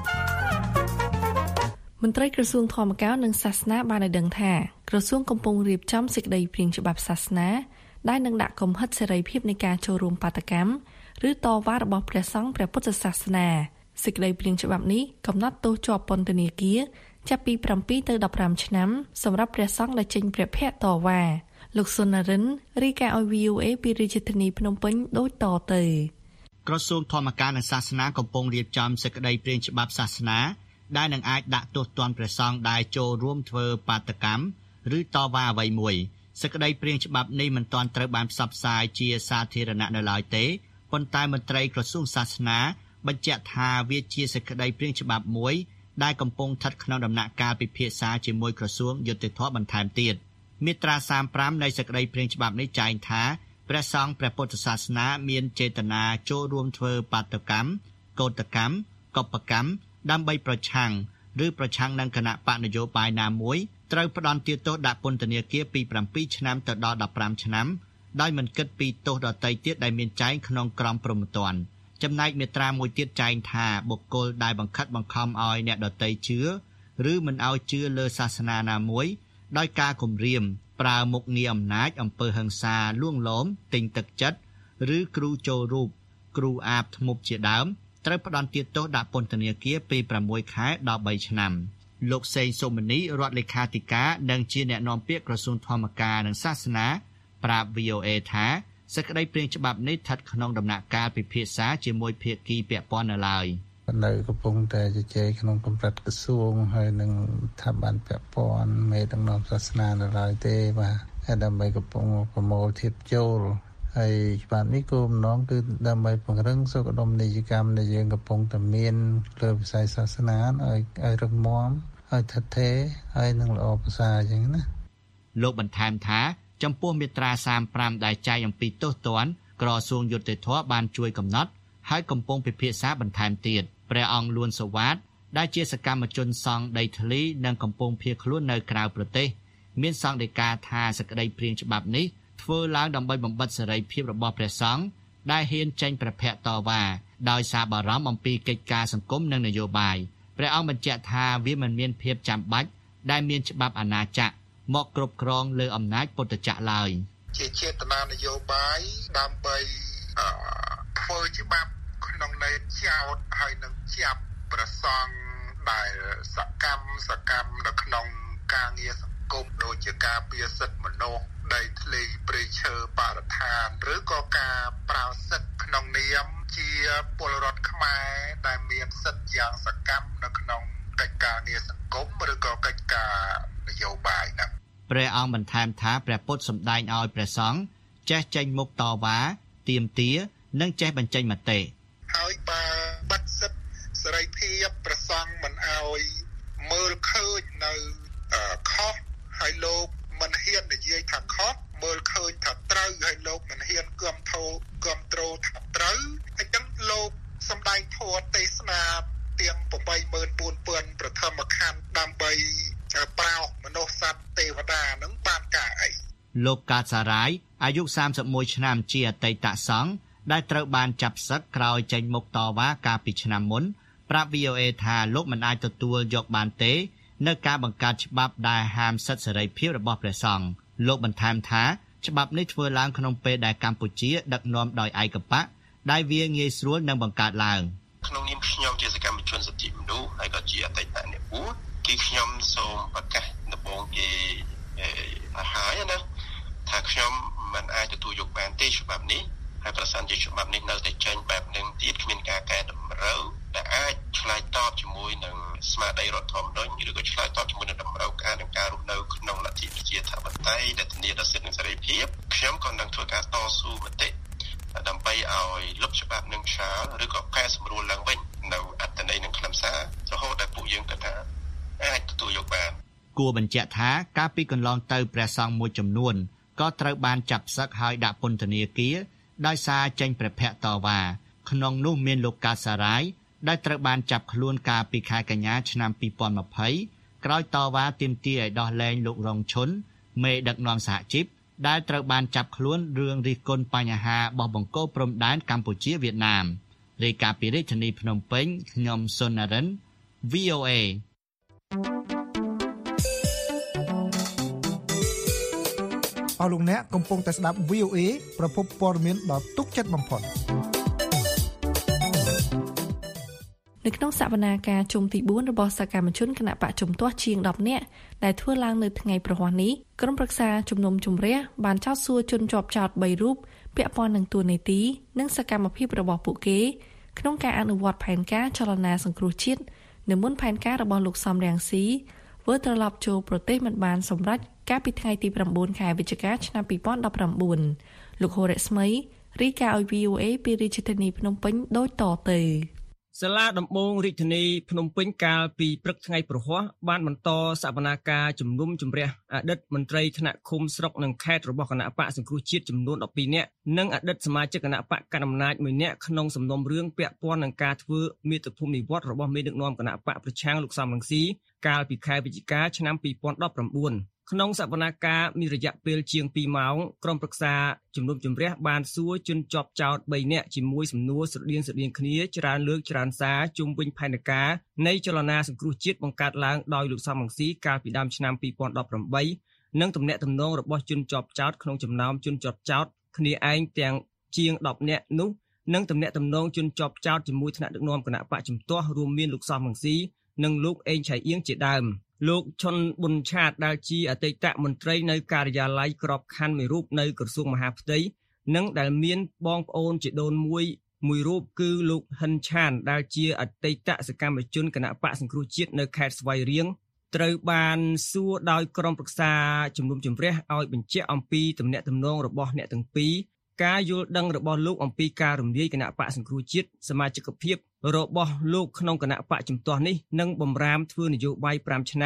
មន្ត្រីក្រសួងធម្មការនិងសាសនាបានឲ្យដឹងថាក្រសួងកំពុងរៀបចំសេចក្តីព្រាងច្បាប់សាសនាដែលនឹងដាក់កំហិតសេរីភាពនៃការចូលរួមបាតកម្មឬតវ៉ារបស់ព្រះសង្ឃព្រះពុទ្ធសាសនាសេចក្តីព្រាងច្បាប់នេះកំណត់ទោសជាប់ពន្ធនាគារចាប់ពីប្រាំពីរទៅដប់ប្រាំឆ្នាំសម្រាប់ព្រះសង្ឃដែលចេញព្រះភ័ក្ត្រតវ៉ាលោកសុនរិនរាយការណ៍ឲ្យ វី โอ เอ ពីរាជធានីភ្នំពេញដូចតទៅក្រសួងធម្មការនិងសាសនាកំពុងរៀបចំសេចក្តីព្រាងច្បាប់សាសនាដែលនឹងអាចដាក់ទោសទណ្ឌព្រះសង្ឃដែលចូលរួមធ្វើបាតកម្មឬតវ៉ាអ្វីមួយសេចក្តីព្រាងច្បាប់នេះមិនទាន់ត្រូវបានផ្សព្វផ្សាយជាសាធារណៈនៅឡើយទេប៉ុន្តែមន្ត្រីក្រសួងសាសនាបញ្ជាក់ថាវាជាសេចក្តីព្រាងច្បាប់មួយដែលកំពុងស្ថិតក្នុងដំណាក់កាលពិភាក្សាជាមួយក្រសួងយុតិធម៌បន្ថែមទៀតមាត្រាសាមប្រាំនៃសេចក្តីព្រាងច្បាប់នេះចែងថាព្រះសង្ឃព្រះពុទ្ធសាសនាមានចេតនាចូលរួមធ្វើបាតកម្មកោតកម្មកុបកម្មដើម្បីប្រឆាំងឬប្រឆាំងនឹងគណៈបកនយោបាយណាមួយត្រូវផ្ដន្ទាទោសដាក់ពន្ធនាគារពីប្រាំពីរឆ្នាំទៅដល់ដប់ប្រាំឆ្នាំដោយមិនគិតពីទោសដទៃទៀតដែលមានចែងក្នុងក្រមព្រហ្មទណ្ឌចំណែកមាត្រាមួយទៀតចែងថាបុគ្គលដែលបង្ខិតបង្ខំឲ្យអ្នកដទៃជឿឬមិនឲ្យជឿលើសាសនាណាមួយដោយការគំរាមប្រើមុខងារអំណាចអំពើហិង្សាលួងលោមទិញទឹកចិត្តឬគ្រូចូលរូបគ្រូអាបធ្មប់ជាដើមត្រូវផ្ដន្ទាទោសដាក់ពន្ធនាគារពីប្រាំមួយខែដល់បីឆ្នាំលោកសេងសុមនីរដ្ឋលេខាធិការនិងជាអ្នកនាំពាក្យក្រសួងធម្មការនិងសាសនាប្រាប់ វី โอ เอ ថាសេចក្តីព្រាងច្បាប់នេះស្ថិតក្នុងដំណាក់កាលពិភាក្សាជាមួយភាគីពាក់ព័ន្ធនៅឡើយនៅកំពុងតែជជែកក្នុងកម្រិតក្រសួងហើយនឹងស្ថាប័នពាក់ព័ន្ធមេដឹកនាំសាសនានៅឡើយទេបាទហើយដើម្បីកំពុងប្រមូលធៀបចូលហើយច្បាប់នេះគោលបំណងគឺដើម្បីពង្រឹងសុខដុមនីយកម្មដែលយើងកំពុងតែមានលើវិស័យសាសនាឲ្យឲ្យរឹងមាំឲ្យថិតថេរហើយនឹងល្អប្រសើរអញ្ចឹងណាលោកបន្ថែមថាចំពោះមាត្រាសាមสิบห้าដែលចែកអំពីទោសទណ្ឌក្រសួងយុត្តិធម៌បានជួយកំណត់ហើយកំពុងពិភាក្សាបន្ថែមទៀតព្រះអង្គលួនសវ៉ាតដែលជាសកម្មជនសង្ឃដីធ្លីនិងកំពុងភៀសខ្លួននៅក្រៅប្រទេសមានសង្ឃដីកាថាសេចក្តីព្រាងច្បាប់នេះធ្វើឡើងដើម្បីបំបិទសេរីភាពរបស់ព្រះសង្ឃដែលហ៊ានចេញប្រភ័ក្រតវ៉ាដោយសារបារម្ភអំពីកិច្ចការសង្គមនិងនយោបាយព្រះអង្គបញ្ជាក់ថាវាមិនមានភាពចាំបាច់ដែលមានច្បាប់អាណាចក្រមកគ្រប់គ្រងលើអំណាចពុទ្ធចក្រឡើយជាចេតនានយោបាយដើម្បីធ្វើច្បាប់ក្នុងន័យចោទហើយនឹងចាប់ប្រសង់ដែលសកម្មសកម្មនៅក្នុងការងារសង្គមដូចជាការពារសិទ្ធិមនុស្សដីធ្លីព្រៃឈើបរិស្ថានឬក៏ការប្រើសិទ្ធិក្នុងនាមជាពលរដ្ឋខ្មែរដែលមានសិទ្ធិយ៉ាងសកម្មនៅក្នុងកិច្ចការងារសង្គមឬក៏កិច្ចការនយោបាយណាព្រះអង្គបន្ថែមថាព្រះពុទ្ធសម្ដែងឲ្យព្រះសង្ឃចេះចេញមុខតវ៉ាទាមទារនិងចេះបញ្ចេញមតិហើយបើបិទសិទ្ធិសេរីភាពព្រះសង្ឃមិនឲ្យមើលឃើញនៅខុសហើយលោកមិនហ៊ាននិយាយថាខុសមើលឃើញថាត្រូវហើយលោកមិនហ៊ានគាំទ្រគាំទ្រថាត្រូវអញ្ចឹងលោកសម្ដែងធម៌ទេសនាទាំងeight thousand four hundredប្រធមខណ្ឌដើម្បីប្រោសមនុស្សសត្វទេវតានឹងបានការអីលោកកាតសារាយអាយុសាមសិបមួយឆ្នាំជាអតីតសង្ឃដែលត្រូវបានចាប់សឹកក្រោយចេញមុខតវ៉ាកាលពីឆ្នាំមុនប្រាប់ វី អូ អេ ថាលោកមិនអាចទទួលយកបានទេនៅការបង្កើតច្បាប់ដែលហាមសិទ្ធិសេរីភាពរបស់ព្រះសង្ឃលោកបន្ថែមថាច្បាប់នេះធ្វើឡើងក្នុងពេលដែលកម្ពុជាដឹកនាំដោយឯកបកដែលវាងាយស្រួលនឹងបង្កើតឡើងក្នុងនាមខ្ញុំជាសកម្មជនសិទ្ធិមនុស្សហើយក៏ជាអតីតអ្នកបួសគឺខ្ញុំសូមប្រកាសដំបូងគេឲ្យហើយណាថាខ្ញុំមិនអាចទទួលយកបានទេច្បាប់នេះហើយប្រសិនជាច្បាប់នេះនៅតែចេញបែបនឹងទៀតគ្មានការកែតម្រូវដែលអាចឆ្លើយតបជាមួយនឹងស្មារតីរដ្ឋធម្មនុញ្ញឬក៏ឆ្លើយតបជាមួយនឹងតម្រូវការនៃការរស់នៅក្នុងលទ្ធិប្រជាធិបតេយ្យដែលធានាដល់សិទ្ធិនិងសេរីភាពខ្ញុំក៏នឹងធ្វើការតស៊ូមតិដើម្បីឲ្យលុបច្បាប់នឹងឆាលឬក៏កែសម្រួលឡើងវិញនៅអត្ថន័យនិងខ្លឹមសាររហូតដល់ពួកយើងគិតថាអាចទទួលយកបានគួរបញ្ជាក់ថាកាលពីកន្លងទៅព្រះសង្ឃមួយចំនួនក៏ត្រូវបានចាប់សឹកហើយដាក់ពន្ធនាគារដោយសារចេញប្រភ័ក្រតវ៉ាក្នុងនោះមានលោកកាតសារាយដែលត្រូវបានចាប់ខ្លួនកាលពីខែកញ្ញាឆ្នាំtwo thousand twentyក្រោយតវ៉ាទាមទារឲ្យដោះលែងលោករងឈុនមេដឹកនាំសហជីពដែលត្រូវបានចាប់ខ្លួនរឿងរិះគន់បញ្ហាបោះបង្គោលព្រំដែនកម្ពុជាវៀតណាមរាយការណ៍ពីរាជធានីភ្នំពេញខ្ញុំសុននរិន វី អូ អេអស់លោកអ្នកកំពុងតែស្ដាប់ វី អូ អេ ប្រភពព័ត៌មានដ៏ទុកចិត្តបំផុតនៅក្នុងសវនាការជុំទីfourរបស់សកម្មជនគណៈបកជំទាស់ជាងtenនាក់ដែលធ្វើឡើងនៅថ្ងៃប្រហ័សនេះក្រុមប្រឹក្សាជំនុំជម្រះបានចោទសួរជនជាប់ចោទthreeរូបពាក់ព័ន្ធនឹងតួនាទីនិងសកម្មភាពរបស់ពួកគេក្នុងការអនុវត្តផែនការចលនាសង្គ្រោះជាតិនៅមុនផែនការរបស់លោកសំរងស៊ីធ្វើត្រឡប់ចូលប្រទេសមិនបានសម្រេចកាលពីថ្ងៃទីnineខែវិច្ឆិកាឆ្នាំtwo thousand nineteenលោកហូរ៉េស្មីរីកាឲ្យ វី អូ អេ ពីរាជធានីភ្នំពេញដូចតទៅសាលាដំបងរាជធានីភ្នំពេញកាលពីព្រឹកថ្ងៃប្រហ័សបានបន្តសវនាការជំនុំជម្រះអតីតមន្ត្រីថ្នាក់ឃុំស្រុកនិងខេត្តរបស់គណៈបកសង្គ្រោះជាតិចំនួនtwelveនាក់និងអតីតសមាជិកគណៈបកកណ្ដាលអំណាចoneនាក់ក្នុងសំណុំរឿងពាក់ព័ន្ធនឹងការធ្វើមាតុភូមិនិវត្តន៍របស់មេដឹកនាំគណៈបកប្រឆាំងលោកសំរងស៊ីកាលពីខែវិច្ឆិកាឆ្នាំtwo thousand nineteenក្នុងសវនាការមានរយៈពេលជាងtwoម៉ោងក្រុមប្រឹក្សាជំនុំជម្រះបានសួរជនជាប់ចោទthreeនាក់ជាមួយសំណួរស្រដៀងស្រដៀងគ្នាច្រើនលើកច្រើនសារជុំវិញផែនការនៃចលនាសង្គ្រោះជាតិបង្កើតឡើងដោយលោកសំរងស៊ីកាលពីដើមឆ្នាំtwo thousand eighteenនិងទំនាក់ទំនងរបស់ជនជាប់ចោទក្នុងចំណោមជនជាប់ចោទគ្នាឯងទាំងជាងtenនាក់នោះនិងទំនាក់ទំនងជនជាប់ចោទជាមួយថ្នាក់ដឹកនាំគណៈបកជំទាស់រួមមានលោកសំរងស៊ីនិងលោកអេងឆៃអៀងជាដើមលោកឈុនប៊ុនឆាតដែលជាអតីតមន្ត្រីនៅការិយាល័យក្របខ័ណ្ឌមួយរូបនៅក្រសួងមហាផ្ទៃនិងដែលមានបងប្អូនជាដូនមួយមួយរូបគឺលោកហិនឆានដែលជាអតីតសកម្មជនគណៈបកសង្គ្រោះជាតិនៅខេត្តស្វាយរៀងត្រូវបានសួរដោយក្រុមប្រឹក្សាជំនុំជម្រះឲ្យបញ្ជាក់អំពីទំនាក់ទំនងរបស់អ្នកទាំងពីរការយល់ដឹងរបស់លោកអំពីការរំលាយគណៈបកសង្គ្រោះជាតិសមាជិកភាពរបស់លោកក្នុងគណៈបកជំទាស់នេះនិងបំរាមធ្វើនយោបាយfiveឆ្នាំ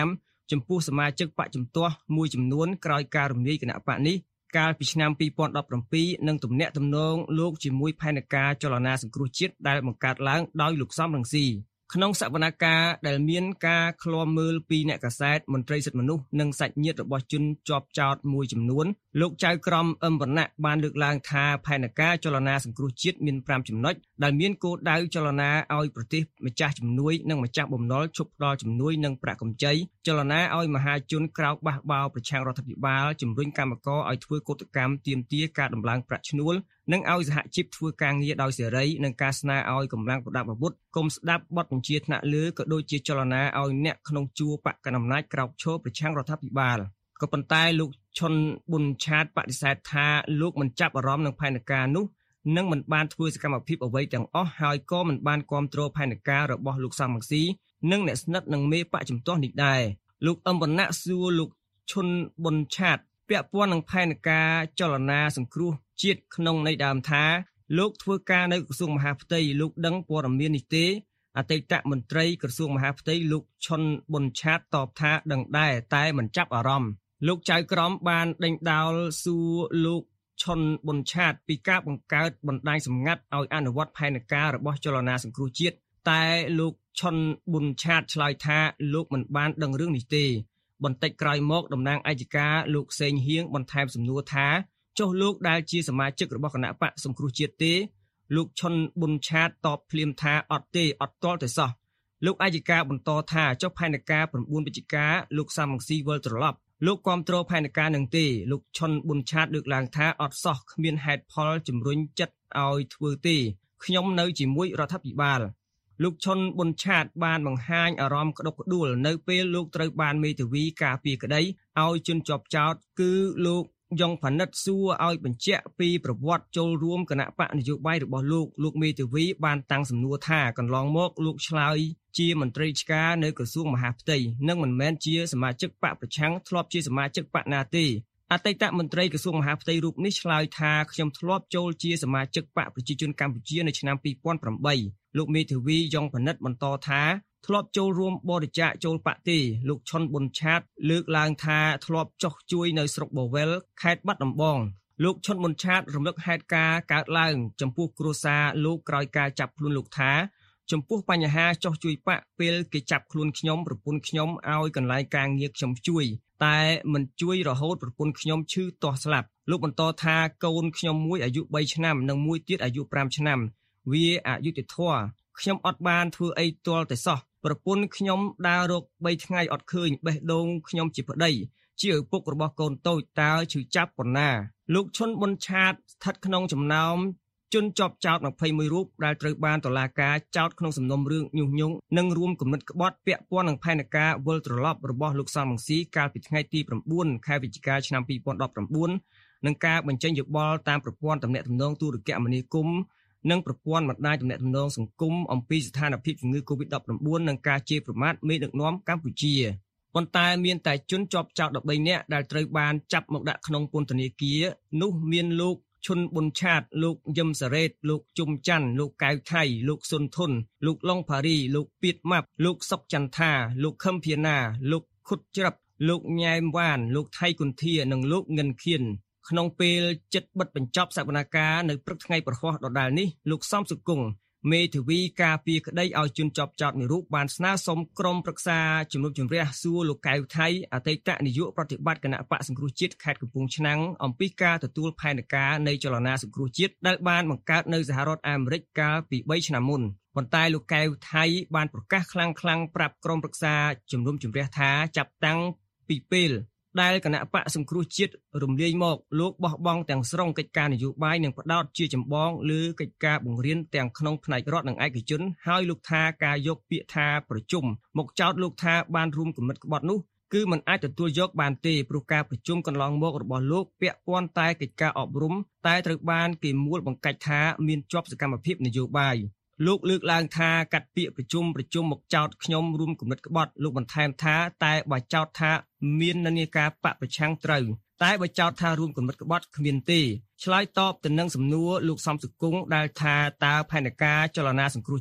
ចំពោះសមាជិកបកជំទាស់មួយចំនួនក្រោយការរំលាយគណៈបកនេះកាលពីឆ្នាំពីរពាន់ដប់ប្រាំពីរនឹងទំនាក់ទំនងលោកជាមួយផែនការចលនាសង្គ្រោះជាតិដែលបង្កើតឡើងដោយលោកសំរងស៊ីក្នុងសវនកម្មដែលមានការឃ្លាំមើលពីអ្នកកាសែតមន្ត្រីសិទ្ធិមនុស្សនិងសាច់ញាតិរបស់ជនជាប់ចោតមួយចំនួនលោកចៅក្រមអឹមវណ្ណៈបានលើកឡើងថាផែនការចលនាសង្គ្រោះជាតិមានប្រាំចំណុចដែលមានគោលដៅចលនាឲ្យប្រទេសម្ចាស់ជំនួយនិងម្ចាស់បំណុលឈប់ផ្ដល់ជំនួយនិងប្រាក់កម្ចីចលនាឲ្យមហាជនក្រោកបះបោរប្រឆាំងរដ្ឋាភិបាលជំរុញកម្មករឲ្យធ្វើកោតកម្មទាមទារការដំឡើងប្រាក់ឈ្នួលនិងឲ្យសហជីពធ្វើការងារដោយសេរីនិងការស្នើឲ្យកម្លាំងប្រដាប់អាវុធកុំស្ដាប់បទបញ្ជាថ្នាក់លើក៏ដូចជាចលនាឲ្យអ្នកក្នុងជួរបកកណ្ដាលអំណាចក្រោកឈរប្រឆាំងរដ្ឋាភិបាលក៏ប៉ុន្តែលោកឈុនប៊ុនឆាតបដិសេធថាលោកមិនចាប់អារម្មណ៍នឹងផែនការនោះនិងមិនបានធ្វើសកម្មភាពអ្វីទាំងអស់ហើយក៏មិនបានគាំទ្រផែនការរបស់លោកសំរងស៊ីនិងអ្នកស្និទ្ធនឹងមេបកជំទាស់នេះដែរលោកអឹមវណ្ណៈសួរលោកឈុនប៊ុនឆាតពាក់ព័ន្ធនឹងផែនការចលនាសង្គ្រោះជាតិក្នុងន័យដើមថាលោកធ្វើការនៅក្រសួងមហាផ្ទៃលោកដឹងព័ត៌មាននេះទេអតីតមន្ត្រីក្រសួងមហាផ្ទៃលោកឈុនប៊ុនឆាតតបថាដឹងដែរតែមិនចាប់អារម្មណ៍លោកចៅក្រមបានដេញដោលសួរលោកឈុនប៊ុនឆាតពីការបង្កើតបណ្ដាញសម្ងាត់ឲ្យអនុវត្តផែនការរបស់ចលនាសង្គ្រោះជាតិតែលោកឈុនប៊ុនឆាតឆ្លើយថាលោកមិនបានដឹងរឿងនេះទេបន្តិចក្រោយមកតំណាងអัยការលោកសេងហៀងបន្ថែមសំណួរថាចុះលោកដែលជាសមាជិករបស់គណៈបកសង្គ្រោះជាតិទេលោកឈុនប៊ុនឆាតតបភ្លាមថាអត់ទេអត់ទាល់តែសោះលោកអัยការបន្តថាចុះផែនការ៩វិច្ឆិកាលោកសំរងស៊ីវិលត្រឡប់លោកគាំទ្រផែនការនឹងទេលោកឈុនប៊ុនឆាតលើកឡើងថាអត់សោះគ្មានហេតុផលជំរុញចិត្តឲ្យធ្វើទេខ្ញុំនៅជាមួយរដ្ឋាភិបាលលោកឈុនប៊ុនឆាតបានបង្ហាញអារម្មណ៍ក្តុកក្តួលនៅពេលលោកត្រូវបានមេធាវីការពារក្តីឲ្យជន់ជាប់ចោតគឺលោកយ៉ុងផានិតសួរឲ្យបញ្ជាក់ពីប្រវត្តិចូលរួមគណៈបកនយោបាយរបស់លោកលោកមេធាវីបានតាំងសំណួរថាកន្លងមកលោកឆ្លើយជាមន្ត្រីឆ្ការនៅក្រសួងមហាផ្ទៃនិងមិនមែនជាសមាជិកបកប្រឆាំងធ្លាប់ជាសមាជិកបកណាទេអតីតមន្ត្រីក្រសួងមហាផ្ទៃរូបនេះឆ្លើយថាខ្ញុំធ្លាប់ចូលជាសមាជិកបកប្រជាជនកម្ពុជានៅឆ្នាំពីរពាន់ប្រាំបីលោកមេធាវីយ៉ុងផានិតបន្តថាធ្លាប់ចូលរួមបរិច្ចាគចូលបកទេលោកឈុនប៊ុនឆាតលើកឡើងថាធ្លាប់ចុះជួយនៅស្រុកបូវែលខេត្តបាត់ដំបងលោកឈុនប៊ុនឆាតរំលឹកហេតុការណ៍កើតឡើងចំពោះគ្រួសារលោកក្រោយការចាប់ខ្លួនលោកថាចំពោះបញ្ហាចុះជួយបកពេលគេចាប់ខ្លួនខ្ញុំប្រពន្ធខ្ញុំឲ្យកន្លែងការងារខ្ញុំជួយតែមិនជួយរហូតប្រពន្ធខ្ញុំឈឺទាស់ស្លាប់លោកបន្តថាកូនខ្ញុំមួយអាយុបីឆ្នាំនិងមួយទៀតអាយុប្រាំឆ្នាំវាអយុត្តិធម៌ខ្ញុំអត់បានធ្វើអីទាល់តែសោះប្រពន្ធខ្ញុំដើររកបីថ្ងៃអត់ឃើញបេះដូងខ្ញុំជាប្តីជាឪពុករបស់កូនតូចតើឈឺចាប់ប៉ុណ្ណាលោកឈុនប៊ុនឆាតស្ថិតក្នុងចំណោមជនជាប់ចោទម្ភៃមួយរូបដែលត្រូវបានតុលាការចោទក្នុងសំណុំរឿងញុះញង់និងរួមគំនិតក្បត់ពាក់ព័ន្ធនឹងផែនការវិលត្រឡប់របស់លោកសំរងស៊ីកាលពីថ្ងៃទី៩ខែវិច្ឆិកាឆ្នាំពីរពាន់ដប់ប្រាំបួននិងការបញ្ចេញយោបល់តាមប្រព័ន្ធទំនាក់ទំនងទូរគមនាគមន៍និងប្រព័ន្ធបណ្ដាញទំនាក់ទំនងសង្គមអំពីស្ថានភាពជំងឺ កូវីដ ដប់ប្រាំបួន និងការជេរប្រមាថមេដឹកនាំកម្ពុជាប៉ុន្តែមានតែជនជាប់ចោទដប់បីនាក់ដែលត្រូវបានចាប់មកដាក់ក្នុងពន្ធនាគារនោះមានលោកឈុនប៊ុនឆាតលោកយឹមសារ៉េតលោកជុំច័ន្ទលោកកៅថៃលោកសុនធុនលោកឡុងផារីលោកពៀតម៉ាប់លោកសុកចន្ទថាលោកខឹមភាណាលោកខុតច្រឹបលោកញ៉ែមវ៉ានលោកថៃគុន្ធានិងលោកងិនខៀនក្នុងពេលចិត្តបិទបញ្ចប់សវនកម្មនៅព្រឹកថ្ងៃប្រហ័សដដែលនេះលោកសំសុគង្គមេធាវីការពារក្តីឲ្យជនជាប់ចោទមួយរូបបានស្នើសុំក្រុមប្រឹក្សាជំនុំជម្រះសួរលោកកៅថៃអតីតនាយកប្រតិបត្តិគណៈបកសង្គ្រោះជាតិខេត្តកំពង់ឆ្នាំងអំពីការទទួលផែនការនៃចលនាសង្គ្រោះជាតិដែលបានបង្កើតនៅសហរដ្ឋអាមេរិកកាលពីបីឆ្នាំមុនប៉ុន្តែលោកកៅថៃបានប្រកាសខ្លាំងៗប្រាប់ក្រុមប្រឹក្សាជំនុំជម្រះថាចាប់តាំងពីពេលដែលគណៈបកសង្គ្រោះជាតិរំលាយមកលោកបោះបង់ទាំងស្រុងកិច្ចការនយោបាយនិងផ្ដោតជាចម្បងលើកិច្ចការបង្រៀនទាំងក្នុងផ្នែករដ្ឋនិងឯកជនហើយលោកថាការយកពាក្យថាប្រជុំមកចោទលោកថាបានរួមគំនិតក្បត់នោះគឺមិនអាចទទួលយកបានទេព្រោះការប្រជុំកន្លងមករបស់លោកពាក់ព័ន្ធតែកិច្ចការអប់រំតែត្រូវបានគេមួលបង្កាច់ថាមានជាប់សកម្មភាពនយោបាយលោកលើកឡើងថាកាត់ពាក្យប្រជុំប្រជុំមកចោទខ្ញុំរួមគំនិតក្បត់លោកបន្ថែមថាតែបើចោទថាមាននានាការបកប្រឆាំងត្រូវតែបើចោទថារួមគំនិតក្បត់គ្មានទេឆ្លើយតបទៅនឹងសំណួរលោកសំសុគង្គដែលថាតើផែនការចលនាសង្គ្រោះជាតិ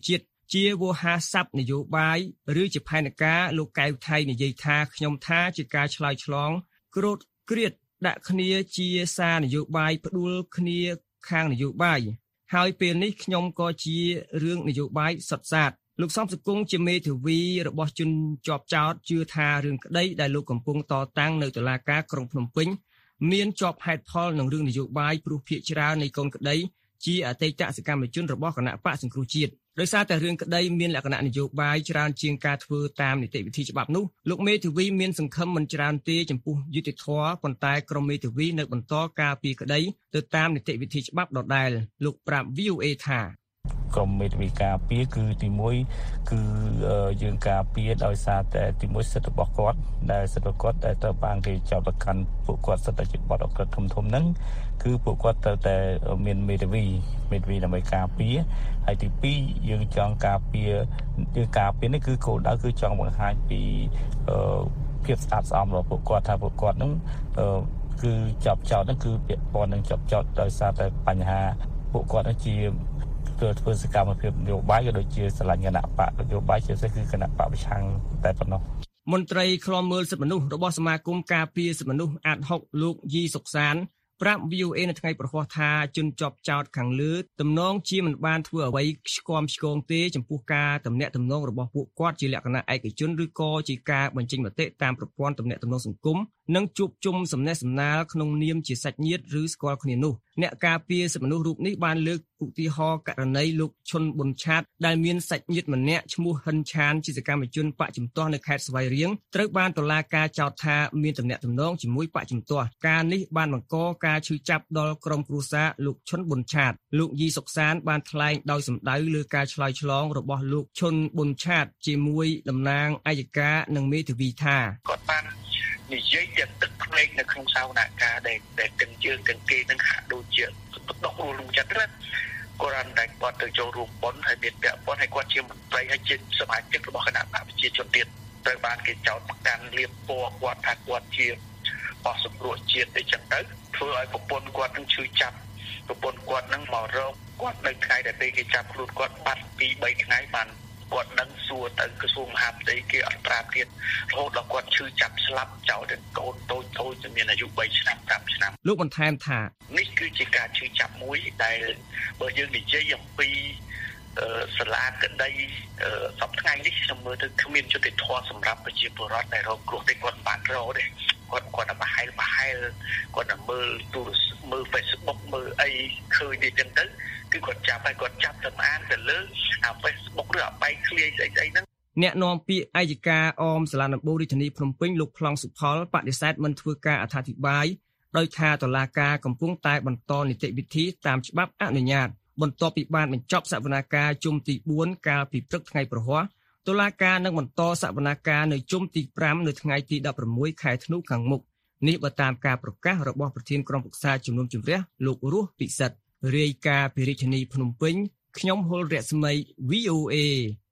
ជាវោហារស័ព្ទនយោបាយឬជាផែនការលោកកៅថៃនិយាយថាខ្ញុំថាជាការឆ្លើយឆ្លងគ្រោតគ្រាតដាក់គ្នាជាសារនយោបាយផ្ដួលគ្នាខាងនយោបាយហើយពេលនេះខ្ញុំក៏ជារឿងនយោបាយសុទ្ធសាធលោកសំសុគង្គជាមេធាវីរបស់ជនជាប់ចោទជឿថារឿងក្តីដែលលោកកំពុងតតាំងនៅតុលាការក្រុងភ្នំពេញមានជាប់ហេតុផលនឹងរឿងនយោបាយព្រោះភាគច្រើននៃកូនក្តីជាអតីតសកម្មជនរបស់គណៈបកសង្គ្រោះជាតិដោយសារតែរឿងក្តីមានលក្ខណៈនយោបាយច្រើនជាងការធ្វើតាមនីតិវិធីច្បាប់នោះលោកមេធាវីមានសង្ឃឹមមិនច្រើនទេចំពោះយុត្តិធម៌ប៉ុន្តែក្រុមមេធាវីនៅបន្តការពីក្តីទៅតាមនីតិវិធីច្បាប់ដដែលលោកប្រាប់ វី អូ អេ ថាក្រុមមេធាវីការពារគឺទីមួយគឺយើងការពារដោយសារតែទីមួយសិទ្ធិរបស់គាត់ដែលសិទ្ធិរបស់គាត់ដែលត្រូវបានគេចាប់ប្រកាន់ពួកគាត់សិទ្ធិជាបទអក្រិតធំធំហ្នឹងគឺពួកគាត់ត្រូវតែមានមេធាវីមេធាវីដើម្បីការពារហើយទីពីរយើងចង់ការពារយើងការពារនេះគឺគោលដៅគឺចង់បង្ហាញពីភាពស្អាតស្អំរបស់ពួកគាត់ថាពួកគាត់ហ្នឹងគឺចាប់ចោតហ្នឹងគឺពាក់ព័ន្ធនឹងចាប់ចោតដោយសារតែបញ្ហាពួកគាត់ហ្នឹងជាធ្វើសកម្មភាពនយោបាយក៏ដូចជាស្រឡាញ់គណៈបកនយោបាយជាពិសេសគឺគណៈបកប្រឆាំងតែប៉ុណ្ណោះមន្ត្រីឃ្លាំមើលសិទ្ធិមនុស្សរបស់សមាគមការពារសិទ្ធិមនុស្សអាតហុកលោកយីសុកសានប្រាប់ វី អូ អេ នៅថ្ងៃប្រហ័សថាជនជាប់ចោតខាងលើទំនងជាមិនបានធ្វើអ្វីឆ្គាំឆ្គងទេចំពោះការទំនាក់ទំនងរបស់ពួកគាត់ជាលក្ខណៈឯកជនឬក៏ជាការបញ្ចេញមតិតាមប្រព័ន្ធទំនាក់ទំនងសង្គមនិងជួបជុំសំណេះសំណាលក្នុងនាមជាសាច់ញាតិឬស្គាល់គ្នានោះអ្នកការពារសិទ្ធិមនុស្សរូបនេះបានលើកឧទាហរណ៍ករណីលោកឈុនប៊ុនឆាតដែលមានសាច់ញាតិម្នាក់ឈ្មោះហិនឆានជាសកម្មជនបកជំទាស់នៅខេត្តស្វាយរៀងត្រូវបានតុលាការចោទថាមានទំនាក់ទំនងជាមួយបកជំទាស់ការនេះបានបង្កការឈឺចាប់ដល់ក្រុមគ្រួសារលោកឈុនប៊ុនឆាតលោកយីសុកសានបានថ្លែងដោយសម្ដៅលើការឆ្លើយឆ្លងរបស់លោកឈុនប៊ុនឆាតជាមួយតំណាងអัยការនិងមេធាវីថាគាត់បាននិយាយទាំងទឹកភ្នែកនៅក្នុងសវនកម្មដែលដែលទាំងយើងទាំងគេនឹងហាក់ដូចជាដករួលចិត្តណាគាត់តែគាត់ទៅចូលរួមប៉ុនហើយមានពាក់ព័ន្ធហើយគាត់ជាមន្ត្រីហើយជាសមាជិករបស់គណៈបកប្រជាជនទៀតត្រូវបានគេចោទប្រកាន់លៀបពណ៌គាត់ថាគាត់ជាបោះសម្រួលជាតិអីចឹងទៅធ្វើឲ្យប្រពន្ធគាត់នឹងឈឺចាប់ប្រពន្ធគាត់នឹងមករកគាត់នៅថ្ងៃដែលពេលគេចាប់ខ្លួនគាត់បាត់ពីរបីថ្ងៃបានគាត់នឹងសួរទៅក្រសួងមហាផ្ទៃគេអត់ប្រាប់ទៀតរហូតដល់គាត់ឈឺចាប់ស្លាប់ចោលតែកូនតូចតូចដែលមានអាយុបីឆ្នាំប្រាំឆ្នាំលោកបន្ថែមថានេះគឺជាការឈឺចាប់មួយដែលបើយើងនិយាយអំពីសាលាក្តីសប្តាហ៍ថ្ងៃនេះខ្ញុំមើលទៅគ្មានយុត្តិធម៌សម្រាប់ប្រជាពលរដ្ឋដែលរងគ្រោះទេគាត់បានរកទេគាត់គាត់តែប្រហែលប្រហែលគាត់តែមើលទូរស័ព្ទមើល Facebook មើលអីឃើញទេចឹងទៅគឺគាត់ចាប់ហើយគាត់ចាប់ទៅអានទៅលើអា Facebook ឬអាបែកឃ្លាស្អីស្អីហ្នឹងអ្នកនាំពាក្យអัยការអមសាលាដំបូងរាជធានីភ្នំពេញលោកប្លង់សុផលបដិសេធមិនធ្វើការអត្ថាធិប្បាយដោយថាតុលាការកំពុងតែបន្តនីតិវិធីតាមច្បាប់អនុញ្ញាតបន្ទាប់ពីបានបញ្ចប់សវនាការជុំទីបួនកាលពីព្រឹកថ្ងៃប្រហ័សតុលាការនឹងបន្តសវនាការនៅជុំទីប្រាំនៅថ្ងៃទីដប់ប្រាំមួយខែធ្នូខាងមុខនេះបើតាមការប្រកាសរបស់ប្រធានក្រុមប្រឹក្សាជំនុំជម្រះលោករស់ពិសិដ្ឋរាយការណ៍ពីរាជធានីភ្នំពេញខ្ញុំហុលរស្មី វី អូ អេ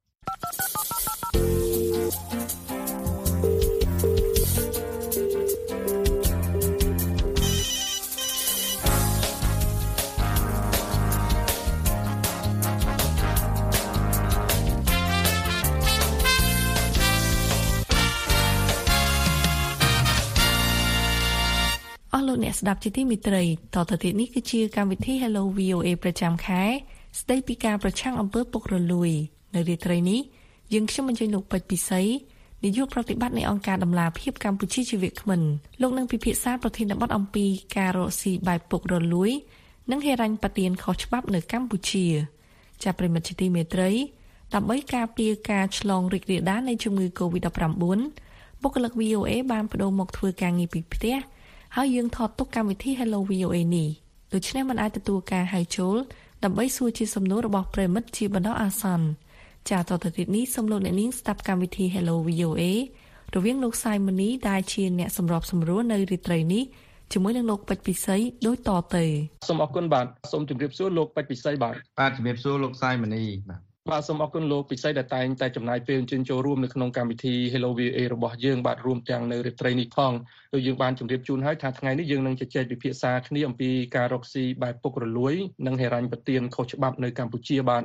អ្នកស្ដាប់ជាទីមេត្រីតទៅទៀតនេះគឺជាកម្មវិធី Hello វី អូ អេ ប្រចាំខែស្ដីពីការប្រឆាំងអំពើពុករលួយនៅរាត្រីនេះយើងខ្ញុំអញ្ជើញលោកពេជ្រពិសីនាយកប្រតិបត្តិនៃអង្គការដំឡាភិបកម្ពុជាជាវាគ្មិនលោកនឹងពិភាក្សាប្រធានបទអំពីការរកស៊ីបែបពុករលួយនិងហិរញ្ញប្បទានខុសច្បាប់នៅកម្ពុជាចាប្រិមិត្តជាទីមេត្រីដើម្បីការពារការឆ្លងរីករាលដាលនៃជំងឺ កូវីដ ដប់ប្រាំបួន បុគ្គលិក វី អូ អេ បានបដូរមកធ្វើការងារពីផ្ទះហើយយើងថតទុកកម្មវិធី Hello វី អូ អេ នេះដូច្នេះមិនអាចទទួលការហៅចូលដើម្បីសួរជាសំណួររបស់ប្រិមិត្តជាបណ្ដោះអាសន្នចាតទៅទៀតនេះសូមលោកអ្នកនាងស្ដាប់កម្មវិធី Hello វី អូ អេ រវាងលោកសាយមនីដែលជាអ្នកសម្របសម្រួលនៅរាត្រីនេះជាមួយនឹងលោកពេជ្រពិសីដូចតទៅសូមអរគុណបាទសូមជម្រាបសួរលោកពេជ្រពិសីបាទបាទជម្រាបសួរលោកសាយមនីបាទបាទសូមអរគុណលោកពិសីដែលតែងតែចំណាយពេលអញ្ជើញចូលរួមនៅក្នុងកម្មវិធី Hello វី អូ អេ របស់យើងបាទរួមទាំងនៅរាត្រីនេះផងដោយយើងបានជម្រាបជូនហើយថាថ្ងៃនេះយើងនឹងជជែកពិភាក្សាគ្នាអំពីការរកស៊ីបែបពុករលួយនិងហិរញ្ញប្បទានខុសច្បាប់នៅកម្ពុជាបាទ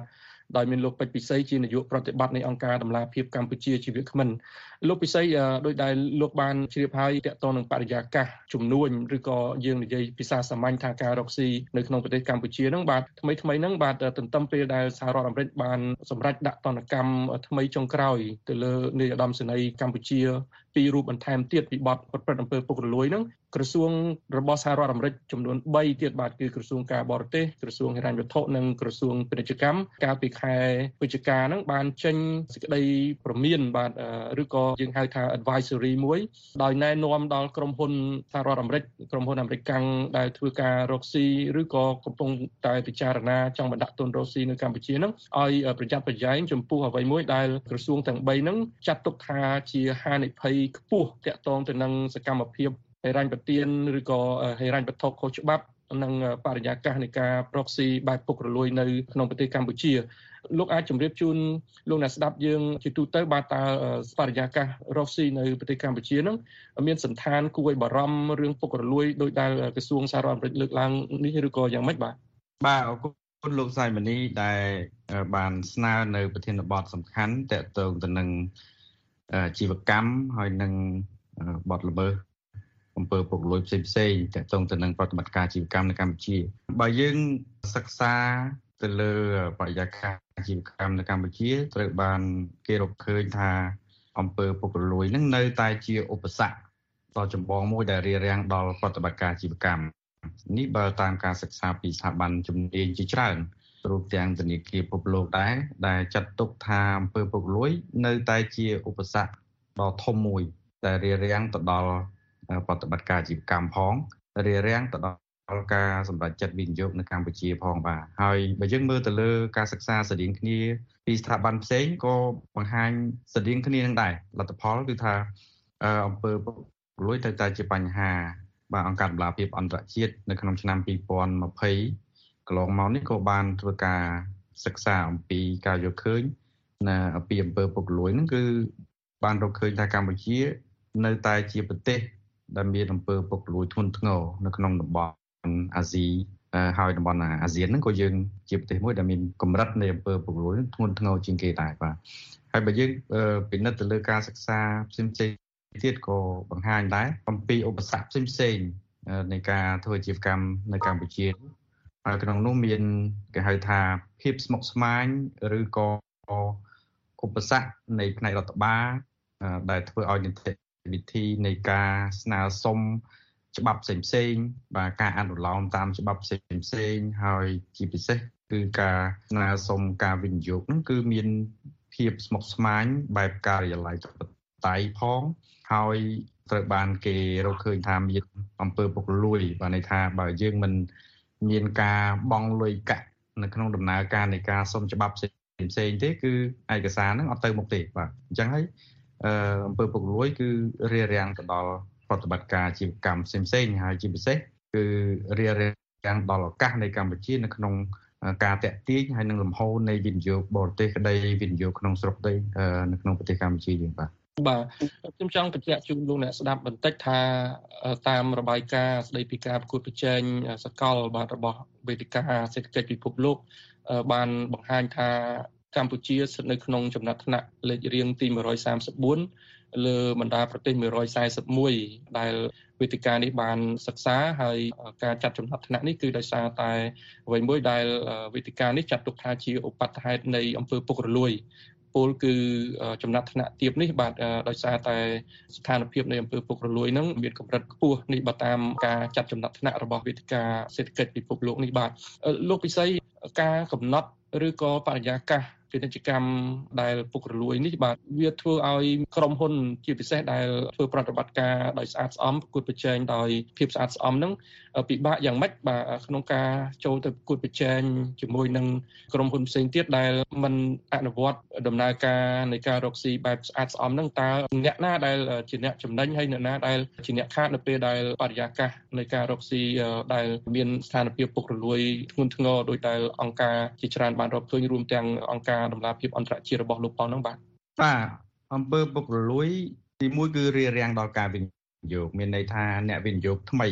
ដោយមានលោកពេជ្រពិសីជានាយកប្រតិបត្តិនៃអង្គការដំណាភិបកម្ពុជាជីវៈគ្មិនលោកពិសីដោយដែលលោកបានជ្រាបហើយទាក់ទងនឹងបរិយាកាសជំនួញឬក៏យើងនិយាយភាសាសាមញ្ញថាការរកស៊ីនៅក្នុងប្រទេសកម្ពុជាហ្នឹងបាទថ្មីថ្មីហ្នឹងបាទទន្ទឹមពេលដែលសហរដ្ឋអាមេរិកបានសម្រេចដាក់ទណ្ឌកម្មថ្មីចុងក្រោយទៅលើនាយឧត្តមសេនីយ៍កម្ពុជាពីររូបបន្ថែមទៀតពីបទប្រព្រឹត្តអំពើពុករលួយហ្នឹងក្រសួងរបស់សហរដ្ឋអាមេរិកចំនួនបីទៀតបាទគឺក្រសួងការបរទេសក្រសួងហិរញ្ញវត្ថុនិងក្រសួងពាណិជ្ជកម្មកាលពីខែវិច្ឆិកាហ្នឹងបានចេញសេចក្តីព្រមានបាទឬក៏យើងហៅថា advisory មួយដោយណែនាំដល់ក្រុមហ៊ុនសហរដ្ឋអាមេរិកក្រុមហ៊ុនអាមេរិកកាំងដែលធ្វើការរកស៊ីឬក៏កំពុងតែពិចារណាចង់បណ្ដាក់ទុនរកស៊ីនៅកម្ពុជាហ្នឹងឲ្យប្រយ័ត្នប្រយែងចំពោះអ្វីមួយដែលក្រសួងទាំងបីហ្នឹងចាត់ទុកថាជាហានិភ័យខ្ពស់ទាក់ទងទៅនឹងសកម្មភាពហិរញ្ញប្បទានឬក៏ហិរញ្ញវត្ថុខុសច្បាប់និងបរិយាកាសនៃការរកស៊ីបែបពុករលួយនៅក្នុងប្រទេសកម្ពុជាលោកអាចជម្រាបជូនលោកអ្នកស្ដាប់យើងជាទូទៅបាទតើបរិយាកាសរកស៊ីនៅប្រទេសកម្ពុជាហ្នឹងមានសន្តានគួរឲ្យបារម្ភរឿងពុករលួយដោយដែលក្រសួងសហរដ្ឋអាមេរិកលើកឡើងនេះឬក៏យ៉ាងម៉េចបាទបាទអរគុណលោកសៃមនីដែលបានស្នើនៅប្រធានបទសំខាន់តកតងទៅនឹងជីវកម្មហើយនឹងបទល្មើសអំពើពុករលួយផ្សេងផ្សេងតកតងទៅនឹងប្រតិបត្តិការជីវកម្មនៅកម្ពុជាបើយើងសិក្សាទៅលើបរិយាកាសជីវកម្មនៅកម្ពុជាត្រូវបានគេរកឃើញថាអំពើពុករលួយនឹងនៅតែជាឧបសគ្គដ៏ចម្បងមួយដែលរារាំងដល់ប្រតិបត្តិការជីវកម្មនេះបើតាមការសិក្សាពីស្ថាប័នជំនាញជាច្រើនរួមទាំងធនាគារពិភពលោកដែរដែលចាត់ទុកថាអំពើពុករលួយនៅតែជាឧបសគ្គដ៏ធំមួយដែលរារាំងទៅដល់ប្រតិបត្តិការជីវកម្មផងរារាំងទៅដល់ការសម្រេចចិត្តវិនិយោគនៅកម្ពុជាផងបាទហើយបើយើងមើលទៅលើការសិក្សាស្តីងគ្នាពីស្ថាប័នផ្សេងក៏បង្ហាញស្តីងគ្នានឹងដែរលទ្ធផលគឺថាអំពើពុករលួយទៅតែជាបញ្ហាបាទអង្គការដំណាភិបអន្តរជាតិនៅក្នុងឆ្នាំពីរពាន់ម្ភៃកន្លងមកនេះក៏បានធ្វើការសិក្សាអំពីការយល់ឃើញនៅអំពីអំពើពុករលួយហ្នឹងគឺបានរកឃើញថាកម្ពុជានៅតែជាប្រទេសដែលមានអំពើពុករលួយធ្ងន់ធ្ងរនៅក្នុងតំបន់អាស៊ីហើយតំបន់អាស៊ានហ្នឹងក៏យើងជាប្រទេសមួយដែលមានកម្រិតនៃអំពើពុករលួយធ្ងន់ធ្ងរជាងគេដែរបាទហើយបើយើងពិនិត្យទៅលើការសិក្សាផ្សេងៗទៀតក៏បង្ហាញដែរអំពីឧបសគ្គផ្សេងៗនៃការធ្វើអាជីវកម្មនៅកម្ពុជាហើយក្នុងនោះមានគេហៅថាភាពស្មុគស្មាញឬក៏ឧបសគ្គនៃផ្នែករដ្ឋបាលដែលធ្វើឲ្យនីតិវិធីនៃការស្នើសុំច្បាប់ផ្សេងៗបាទការអនុលោមតាមច្បាប់ផ្សេងៗហើយជាពិសេសគឺការស្នើសុំការវិនិយោគហ្នឹងគឺមានភាពស្មុគស្មាញបែបការិយាល័យបតៃផងហើយត្រូវបានគេរកឃើញថាមានអំពើពុករលួយបាទន័យថាបើយើងមិនមានការបង់លុយកាក់នៅក្នុងដំណើរការនៃការសុំច្បាប់ផ្សេងផ្សេងទេគឺឯកសារហ្នឹងអត់ទៅមុខទេបាទអញ្ចឹងហើយអំពើពុករលួយគឺរារាំងទៅដល់ប្រតិបត្តិការជីវកម្មផ្សេងផ្សេងហើយជាពិសេសគឺរារាំងដល់ឱកាសនៃកម្ពុជានៅក្នុងការតាក់ទាញហើយនឹងលំហូរនៃវិនិយោគបរទេសក្តីវិនិយោគក្នុងស្រុកក្តីនៅក្នុងប្រទេសកម្ពុជាយើងបាទបាទខ្ញុំចង់បញ្ជាក់ជូនលោកអ្នកស្ដាប់បន្តិចថាតាមរបាយការណ៍ស្តីពីការប្រកួតប្រជែងសកលបាទរបស់វេទិកាសេដ្ឋកិច្ចពិភពលោកបានបង្ហាញថាកម្ពុជាស្ថិតនៅក្នុងចំណាត់ថ្នាក់លេខរៀងទីមួយរយសាមសិបបួនលើបណ្ដាប្រទេសមួយរយសែសិបមួយដែលវេទិកានេះបានសិក្សាហើយការចាត់ចំណាត់ថ្នាក់នេះគឺដោយសារតែអ្វីមួយដែលវេទិកានេះចាត់ទុកថាជាឧបទ្ទហេតុនៃអំពើពុករលួយពលគឺចំណាត់ថ្នាក់ទាបនេះបាទដោយសារតែស្ថានភាពនៃអំពើពុករលួយហ្នឹងមានកម្រិតខ្ពស់នេះបើតាមការចាត់ចំណាត់ថ្នាក់របស់វេទិកាសេដ្ឋកិច្ចពិភពលោកនេះបាទលោកពិសីការកំណត់ឬក៏បរិយាកាសពាណិជ្ជកម្មដែលពុករលួយនេះបាទវាធ្វើឲ្យក្រុមហ៊ុនជាពិសេសដែលធ្វើប្រតិបត្តិការដោយស្អាតស្អំប្រកួតប្រជែងដោយភាពស្អាតស្អំហ្នឹងពិបាកយ៉ាងម៉េចបាទក្នុងការចូលទៅប្រកួតប្រជែងជាមួយនឹងក្រុមហ៊ុនផ្សេងទៀតដែលមិនអនុវត្តដំណើរការនៃការរកស៊ីបែបស្អាតស្អំហ្នឹងតើអ្នកណាដែលជាអ្នកចំណេញហើយអ្នកណាដែលជាអ្នកខាតនៅពេលដែលបរិយាកាសនៃការរកស៊ីដែលមានស្ថានភាពពុករលួយធ្ងន់ធ្ងរដោយដែលអង្គការជាច្រើនបានរកឃើញរួមទាំងអង្គការដំណាភិបអន្តរជាតិរបស់លោកប៉ុលហ្នឹងបាទបាទអំពើពុករលួយទីមួយគឺរារាំងដល់ការវិនិយោគមានន័យថាអ្នកវិនិយោគថ្មី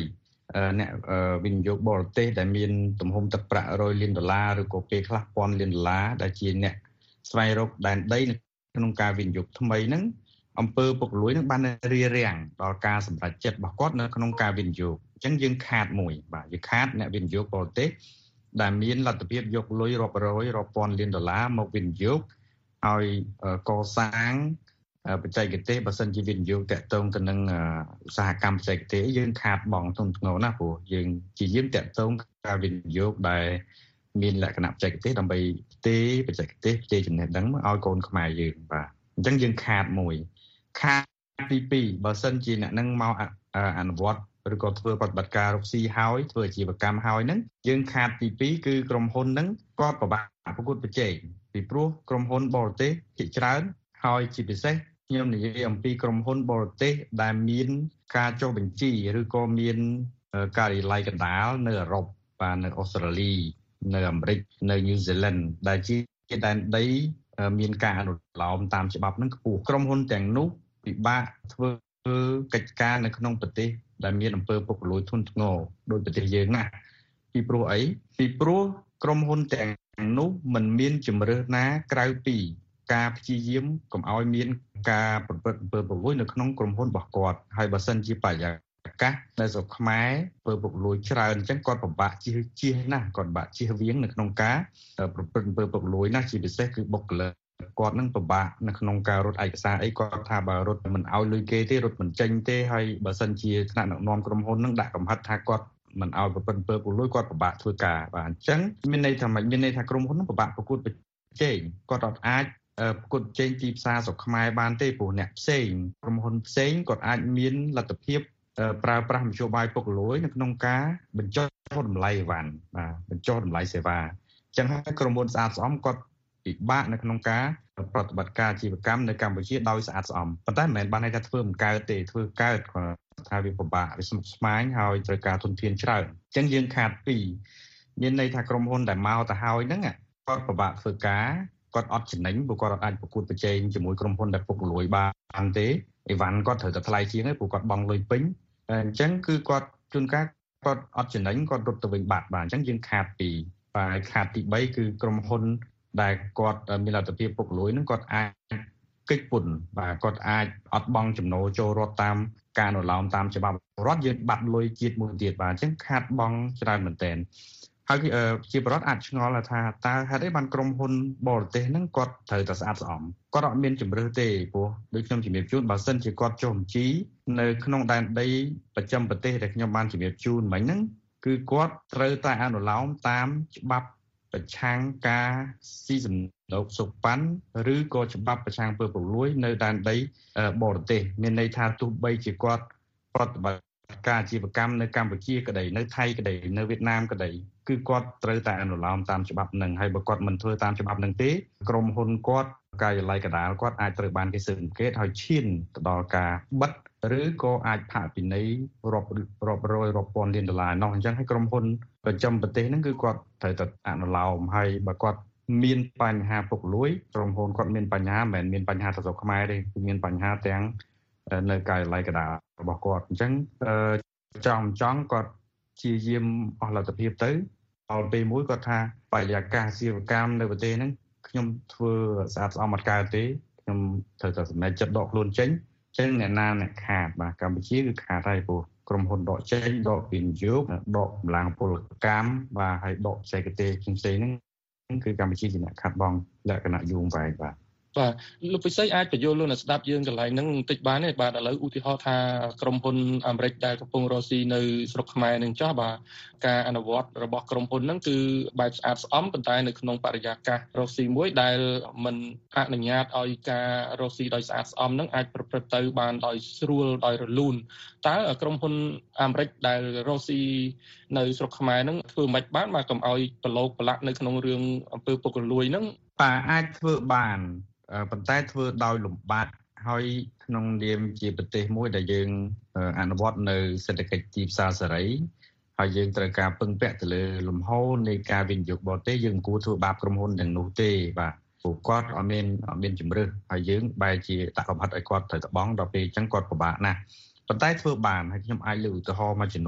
អ្នកវិនិយោគបរទេសដែលមានទំហំទឹកប្រាក់រយលានដុល្លារឬក៏ពេលខ្លះពាន់លានដុល្លារដែលជាអ្នកស្វែងរកដែនដីក្នុងការវិនិយោគថ្មីហ្នឹងអំពើពុករលួយនឹងបានរារាំងដល់ការសម្រេចចិត្តរបស់គាត់នៅក្នុងការវិនិយោគអញ្ចឹងយើងខាតមួយបាទយើងខាតអ្នកវិនិយោគបរទេសដែលមានលទ្ធភាពយកលុយរាប់រយរាប់ពាន់លានដុល្លារមកវិនិយោគឲ្យកសាងបច្ចេកទេសបើសិនជាវិនិយោគតាក់ទងទៅនឹងឧស្សាហកម្មបច្ចេកទេសយើងខាតបង់ទុនធ្ងន់ណាស់ព្រោះយើងជាយាមតាក់ទងការវិនិយោគដែលមានលក្ខណៈបច្ចេកទេសដើម្បីផ្ទេរបច្ចេកទេសផ្ទេចំណេះដឹងមកឲ្យកូនខ្មែរយើងបាទអញ្ចឹងយើងខាតមួយខាតទីពីរបើសិនជាអ្នកនឹងមកអនុវត្តឬក៏ធ្វើប្រតិបត្តិការរកស៊ីហើយធ្វើអាជីវកម្មហើយហ្នឹងយើងខាតទីពីរគឺក្រុមហ៊ុនហ្នឹងគាត់ពិបាកប្រកួតប្រជែងពីព្រោះក្រុមហ៊ុនបរទេសភាគច្រើនហើយជាពិសេសខ្ញុំនិយាយអំពីក្រុមហ៊ុនបរទេសដែលមានការចុះបញ្ជីឬក៏មានការិយាល័យកណ្ដាលនៅអឺរ៉ុបបាទនៅអូស្ត្រាលីនៅអាមេរិកនៅញូហ្សេឡង់ដែលជាដែនដីមានការអនុលោមតាមច្បាប់ហ្នឹងខ្ពស់ក្រុមហ៊ុនទាំងនោះពិបាកធ្វើកិច្ចការនៅក្នុងប្រទេសដែលមានអំពើពុករលួយធ្ងន់ធ្ងរដោយប្រទេសយើងណាពីព្រោះអីពីព្រោះក្រុមហ៊ុនទាំងនោះមិនមានជំរើសណាក្រៅពីការព្យាយាមកុំឲ្យមានការប្រព្រឹត្តអំពើពុករលួយនៅក្នុងក្រុមហ៊ុនរបស់គាត់ហើយបើសិនជាបរិយាកាសនៅស្រុកខ្មែរអំពើពុករលួយច្រើនអញ្ចឹងគាត់ពិបាកជៀសជៀសណាស់គាត់ពិបាកជៀសវាងនៅក្នុងការប្រព្រឹត្តអំពើពុករលួយណាស់ជាពិសេសគឺបុគ្គលិកគាត់នឹងពិបាកនៅក្នុងការរត់ឯកសារអីគាត់ថាបើរត់មិនឲ្យលុយគេទេរត់មិនចេញទេហើយបើសិនជាថ្នាក់ដឹកនាំក្រុមហ៊ុននឹងដាក់កំហិតថាគាត់មិនឲ្យប្រព្រឹត្តអំពើពុករលួយគាត់ពិបាកធ្វើការបាទអញ្ចឹងមានន័យថាមិនមានន័យថាក្រុមហ៊ុននឹងពិបាកប្រកួតប្រជែងគាត់អត់អាចប្រកួតប្រជែងទីផ្សារស្រុកខ្មែរបានទេព្រោះអ្នកផ្សេងក្រុមហ៊ុនផ្សេងគាត់អាចមានលទ្ធភាពប្រើប្រាស់មធ្យោបាយពុករលួយនៅក្នុងការបញ្ចុះតម្លៃអីវ៉ាន់បាទបញ្ចុះតម្លៃសេវាអញ្ចឹងហើយក្រុមហ៊ុនស្អាតស្អំគាត់ពិបាកនៅក្នុងការប្រតិបត្តិការអាជីវកម្មនៅកម្ពុជាដោយស្អាតស្អំប៉ុន្តែមិនមែនបានន័យថាធ្វើមិនកើតទេធ្វើកើតគាត់ថាវាពិបាកវាស្មុគស្មាញហើយត្រូវការទុនធានច្រើនអញ្ចឹងយើងខាតពីរមានន័យថាក្រុមហ៊ុនដែលមកទៅហើយហ្នឹងគាត់ពិបាកធ្វើការគាត់អត់ចំណេញព្រោះគាត់អាចប្រកួតប្រជែងជាមួយក្រុមហ៊ុនដែលពុករលួយបានទេអីវ៉ាន់គាត់ត្រូវតែថ្លៃជាងព្រោះគាត់បង់លុយពេញអញ្ចឹងគឺគាត់ជួនកាលគាត់អត់ចំណេញគាត់រត់ទៅវិញបាត់បាទអញ្ចឹងយើងខាតពីរបាទខាតទីបីគឺក្រុមហ៊ុនដែលគាត់មានលទ្ធភាពពុករលួយហ្នឹងគាត់អាចកិច្ចពន្ធបាទគាត់អាចអត់បង់ចំណូលចូលរដ្ឋតាមការអនុលោមតាមច្បាប់រដ្ឋយើងបាត់លុយជាតិមួយទៀតបាទអញ្ចឹងខាតបង់ច្រើនមែនទែនហើយជាប្រវត្តិអាចឆ្ងល់ថាតើហេតុអីបានក្រុមហ៊ុនបរទេសហ្នឹងគាត់ត្រូវតែស្អាតស្អំគាត់អត់មានជំរឿសទេព្រោះដូចខ្ញុំជំរាបជូនបើសិនជាគាត់ចុះបញ្ជីនៅក្នុងដែនដីប្រចាំប្រទេសដែលខ្ញុំបានជំរាបជូនមិញហ្នឹងគឺគាត់ត្រូវតែអនុលោមតាមច្បាប់ប្រឆាំងការស៊ីសំណូកសុកប៉ាន់ឬក៏ច្បាប់ប្រឆាំងអំពើពុករលួយនៅដែនដីបរទេសមានន័យថាទោះបីជាគាត់ប្រតិបត្តិការអាជីវកម្មនៅកម្ពុជាក្តីនៅថៃក្តីនៅវៀតណាមក្តីគឺគាត់ត្រូវតែអនុលោមតាមច្បាប់នឹងហើយបើគាត់មិនធ្វើតាមច្បាប់នឹងទេក្រុមហ៊ុនគាត់ការិយាល័យកណ្ដាលគាត់អាចត្រូវបានគេស៊ើបអង្កេតហើយឈានទៅដល់ការបិទឬក៏អាចផាកពិន័យរាប់រាប់រយរាប់ពាន់លានដុល្លារនោះអញ្ចឹងហើយក្រុមហ៊ុនប្រចាំប្រទេសហ្នឹងគឺគាត់ត្រូវតែអនុលោមហើយបើគាត់មានបញ្ហាពុករលួយក្រុមហ៊ុនគាត់មានបញ្ហាមិនមែនមានបញ្ហាទៅស្រុកខ្មែរទេគឺមានបញ្ហាទាំងនៅការិយាល័យកណ្ដាលរបស់គាត់អញ្ចឹងចង់ចង់គាត់ជាយាមអស់លទ្ធភាពទៅដល់ពេលមួយគាត់ថាបរិយាកាសអាជីវកម្មនៅប្រទេសហ្នឹងខ្ញុំធ្វើស្អាតស្អំអត់កើតទេខ្ញុំត្រូវតែសម្រេចចិត្តដកខ្លួនចេញចឹងអ្នកណាអ្នកខាតបាទកម្ពុជាគឺខាតហើយព្រោះក្រុមហ៊ុនដកចេញដកវិនិយោគដកកម្លាំងពលកម្មបាទហើយដកបច្ចេកទេសផ្សេងៗហ្នឹងគឺកម្ពុជាជាអ្នកខាត់បងលក្ខណៈយូរវែងបាទបាទលោកពិសីអាចបញ្យល់លោកអ្នកស្ដាប់យើងកន្លែងហ្នឹងបន្តិចបានទេបាទឥឡូវឧទាហរណ៍ថាក្រុមហ៊ុនអាមេរិកដែលកំពុងរកស៊ីនៅស្រុកខ្មែរនឹងចោះបាទការអនុវត្តរបស់ក្រុមហ៊ុនហ្នឹងគឺបែបស្អាតស្អំប៉ុន្តែនៅក្នុងបរិយាកាសរកស៊ីមួយដែលមិនអនុញ្ញាតឲ្យការរកស៊ីដោយស្អាតស្អំហ្នឹងអាចប្រព្រឹត្តទៅបានដោយស្រួលដោយរលូនតើក្រុមហ៊ុនអាមេរិកដែលរកស៊ីនៅស្រុកខ្មែរហ្នឹងធ្វើមិនបានបាទកុំឲ្យប្រឡូកប្រឡាក់នៅក្នុងរឿងអំពើពុករលួយហ្នឹងបាទអាចធ្វើបានប៉ុន្តែធ្វើដោយលំបាកហើយក្នុងនាមជាប្រទេសមួយដែលយើងអនុវត្តនៅសេដ្ឋកិច្ចទីផ្សារសេរីហើយយើងត្រូវការពឹងពាក់ទៅលើលំហូរនៃការវិនិយោគបរទេសយើងមិនគួរធ្វើបាបក្រុមហ៊ុនទាំងនោះទេបាទព្រោះគាត់អត់មានអត់មានជំរឿសហើយយើងបែរជាដាក់កំហិតឲ្យគាត់ត្រូវតបង់ដល់ពេលអញ្ចឹងគាត់ពិបាកណាស់ប៉ុន្តែធ្វើបានហើយខ្ញុំអាចលើកឧទាហរណ៍មួយចំនួន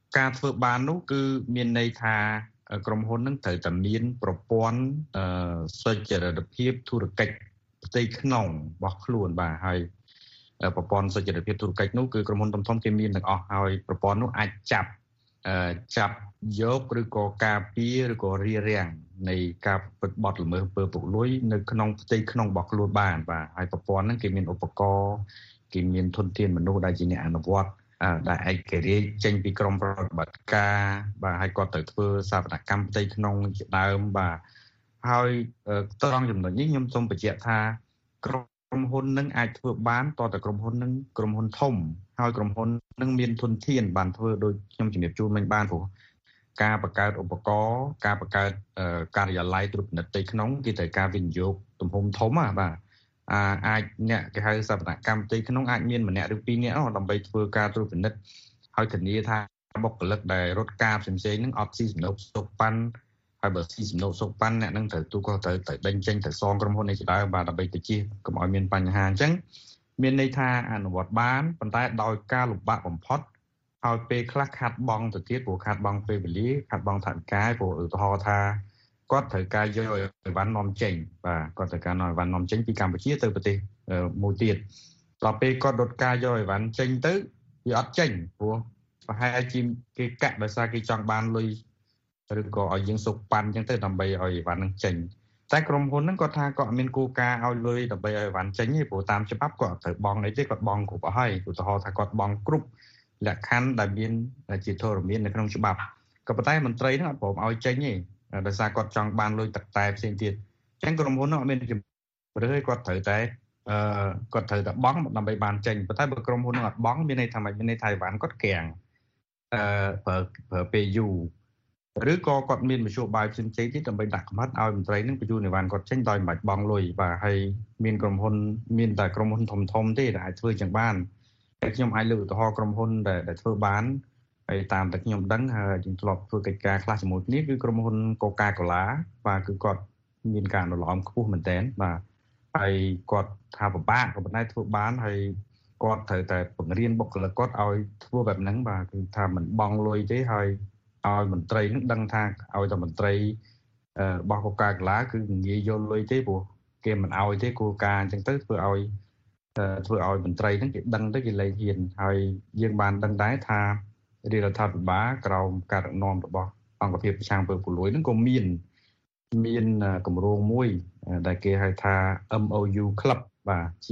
ការធ្វើបាននោះគឺមានន័យថាក្រុមហ៊ុននឹងត្រូវតែមានប្រព័ន្ធសុចរិតភាពធុរកិច្ចផ្ទៃក្នុងរបស់ខ្លួនបាទហើយប្រព័ន្ធសុចរិតភាពធុរកិច្ចនោះគឺក្រុមហ៊ុនធំៗគេមានទាំងអស់ហើយប្រព័ន្ធនោះអាចចាប់ចាប់យកឬក៏ការពារឬក៏រារាំងនៃការពិតបទល្មើសអំពើពុករលួយនៅក្នុងផ្ទៃក្នុងរបស់ខ្លួនបានបាទហើយប្រព័ន្ធហ្នឹងគេមានឧបករណ៍គេមានធនធានមនុស្សដែលជាអ្នកអនុវត្តដែលឯករាជ្យចេញពីក្រមប្រតិបត្តិការបាទហើយគាត់ត្រូវធ្វើសវនកម្មផ្ទៃក្នុងជាដើមបាទហើយត្រង់ចំណុចនេះខ្ញុំសូមបញ្ជាក់ថាក្រុមហ៊ុននឹងអាចធ្វើបានតតែក្រុមហ៊ុននឹងក្រុមហ៊ុនធំហើយក្រុមហ៊ុននឹងមានធនធានបានធ្វើដោយខ្ញុំជំរាបជូនមិញបានព្រោះការបង្កើតឧបករណ៍ការបង្កើតការិយាល័យត្រួតពិនិត្យផ្ទៃក្នុងគេត្រូវការវិនិយោគទំហំធំណាបាទអាចអ្នកគេហៅសវនកម្មផ្ទៃក្នុងអាចមានម្នាក់ឬពីរនាក់ដើម្បីធ្វើការត្រួតពិនិត្យហើយធានាថាបុគ្គលិកដែលរត់ការផ្សេងៗហ្នឹងអត់ស៊ីសំណុកសុកប៉ាន់ហើយបើស៊ីសំណុកសុកប៉ាន់អ្នកហ្នឹងត្រូវទូក៏ត្រូវត្រូវដេញចេញទៅសងក្រុមហ៊ុននេះជាដើមបាទដើម្បីទៅជៀសកុំឲ្យមានបញ្ហាអញ្ចឹងមានន័យថាអនុវត្តបានប៉ុន្តែដោយការលំបាកបំផុតហើយពេលខ្លះខាត់បងទៅទៀតព្រោះខាត់បងពេលវេលាខាត់បងថវិកាព្រោះឧទាហរណ៍ថាគាត់ត្រូវការយកអីវ៉ាន់នាំចេញបាទគាត់ត្រូវការនាំអីវ៉ាន់នាំចេញពីកម្ពុជាទៅប្រទេសមួយទៀតដល់ពេលគាត់រត់ការយកអីវ៉ាន់ចេញទៅវាអត់ចេញព្រោះប្រហែលជាគេកាក់ដោយសារគេចង់បានលុយឬក៏ឲ្យយើងសុកប៉ាន់អញ្ចឹងទៅដើម្បីឲ្យអីវ៉ាន់នឹងចេញតែក្រុមហ៊ុនហ្នឹងគាត់ថាគាត់មានគោលការណ៍ឲ្យលុយដើម្បីឲ្យអីវ៉ាន់ចេញទេព្រោះតាមច្បាប់គាត់ត្រូវបង់អីទេគាត់បង់គ្រប់អស់ហើយឧទាហរណ៍ថាគាត់បង់គ្រប់លក្ខខណ្ឌដែលមានជាធរមាននៅក្នុងច្បាប់ក៏ប៉ុន្តែមន្ត្រីហ្នឹងអត់ព្រមឲ្យចេញទេដោយសារគាត់ចង់បានលុយទឹកតែផ្សេងទៀតអញ្ចឹងក្រុមហ៊ុនហ្នឹងអត់មានជំរឿនគាត់ត្រូវតែអឺគាត់ត្រូវតែបង់ដើម្បីបានចេញប៉ុន្តែបើក្រុមហ៊ុនហ្នឹងអត់បង់មានន័យថាមិនមានន័យថាអីវ៉ាន់គាត់កាំងអឺប្រើប្រើពេលយូរឬក៏គាត់មានមធ្យោបាយផ្សេងៗទៀតដើម្បីដាក់កំហិតឲ្យមន្ត្រីហ្នឹងបញ្ជូនអីវ៉ាន់គាត់ចេញដោយមិនបាច់បង់លុយបាទហើយមានក្រុមហ៊ុនមានតែក្រុមហ៊ុនធំធំទេដែលអាចធ្វើចឹងបានតែខ្ញុំអាចលើកឧទាហរណ៍ក្រុមហ៊ុនដែលដែលធ្វើបានហើយតាមតែខ្ញុំដឹងហើយយើងធ្លាប់ធ្វើកិច្ចការខ្លះជាមួយគ្នាគឺក្រុមហ៊ុនកូកាកូឡាបាទគឺគាត់មានការអនុលោមខ្ពស់មែនទែនបាទហើយគាត់ថាពិបាកក៏ប៉ុន្តែធ្វើបានហើយគាត់ត្រូវតែបង្រៀនបុគ្គលិកគាត់ឲ្យធ្វើបែបហ្នឹងបាទគឺថាមិនបង់លុយទេហើយឲ្យមន្ត្រីនឹងដឹងថាឲ្យតែមន្ត្រីរបស់កូកាកូឡាគឺងាយយកលុយទេព្រោះគេមិនឲ្យទេគោលការណ៍អញ្ចឹងទៅធ្វើឲ្យធ្វើឲ្យមន្ត្រីហ្នឹងគេដឹងទៅគេលែងហ៊ានហើយយើងបានដឹងដែរថារាជរដ្ឋាភិបាលក្រោមការដឹកនាំរបស់អង្គភាពប្រឆាំងអំពើពុករលួយហ្នឹងក៏មានមានគម្រោងមួយដែលគេហៅថា M O U Club បាទជា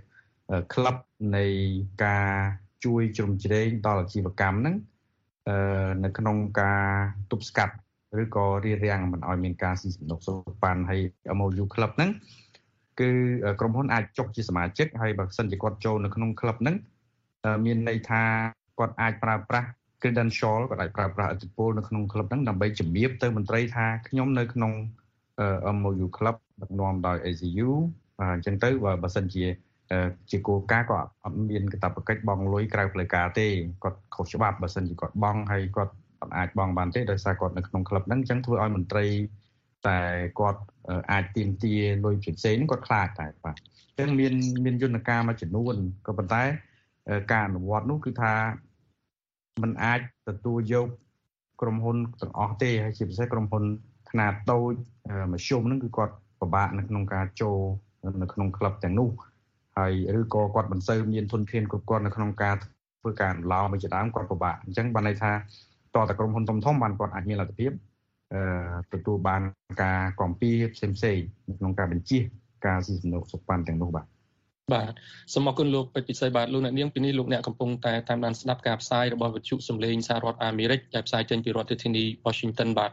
club នៃការជួយជ្រោមជ្រែងដល់អាជីវកម្មហ្នឹងនៅក្នុងការទប់ស្កាត់ឬក៏រារាំងមិនឲ្យមានការស៊ីសំណុកសុកប៉ាន់ហើយ M O U Club ហ្នឹងគឺក្រុមហ៊ុនអាចចុះជាសមាជិកហើយបើសិនជាគាត់ចូលនៅក្នុងក្លឹបហ្នឹងមានន័យថាគាត់អាចប្រើប្រាស់ credential គាត់អាចប្រើប្រាស់ឥទ្ធិពលនៅក្នុងក្លឹបហ្នឹងដើម្បីជំរាបទៅមន្ត្រីថាខ្ញុំនៅក្នុង M O U Club ដឹកនាំដោយ A C U បាទអញ្ចឹងទៅបើសិនជាជាគោលការណ៍គាត់អត់មានកាតព្វកិច្ចបង់លុយក្រៅផ្លូវការទេគាត់ខុសច្បាប់បើសិនជាគាត់បង់ហើយគាត់អត់អាចបង់បានទេដោយសារគាត់នៅក្នុងក្លឹបហ្នឹងអញ្ចឹងធ្វើឲ្យមន្ត្រីតែគាត់អាចទាមទារលុយផ្សេងៗហ្នឹងគាត់ខ្លាចតែបាទអញ្ចឹងមានមានយន្តការមួយចំនួនក៏ប៉ុន្តែការអនុវត្តនោះគឺថាมันអាចទទួលយកក្រុមហ៊ុនទាំងអស់ទេហើយជាពិសេសក្រុមហ៊ុនខ្នាតតូចមធ្យមហ្នឹងគឺគាត់ពិបាកនៅក្នុងការចូលនៅក្នុងក្លឹបទាំងនោះហើយឬក៏គាត់មិនសូវមានធនធានគ្រប់គ្រាន់នៅក្នុងការធ្វើការអនុលោមជាដើមគាត់ពិបាកអញ្ចឹងបានន័យថាតើតក្រុមហ៊ុនធំធំបានគាត់អាចមានលទ្ធភាពអឺទទួលបានការគាំពៀផ្សេងផ្សេងនៅក្នុងការបញ្ជាការស៊ីសំណុកសុកប៉ាន់ទាំងនោះបាទបាទសូមអរគុណលោកពេជ្រពិសីបាទលោកអ្នកនាងពីនេះលោកអ្នកកំពុងតែតាមដានស្ដាប់ការផ្សាយរបស់វិទ្យុសំឡេងសហរដ្ឋអាមេរិកដែលផ្សាយចេញពីរដ្ឋធានី Washington បាទ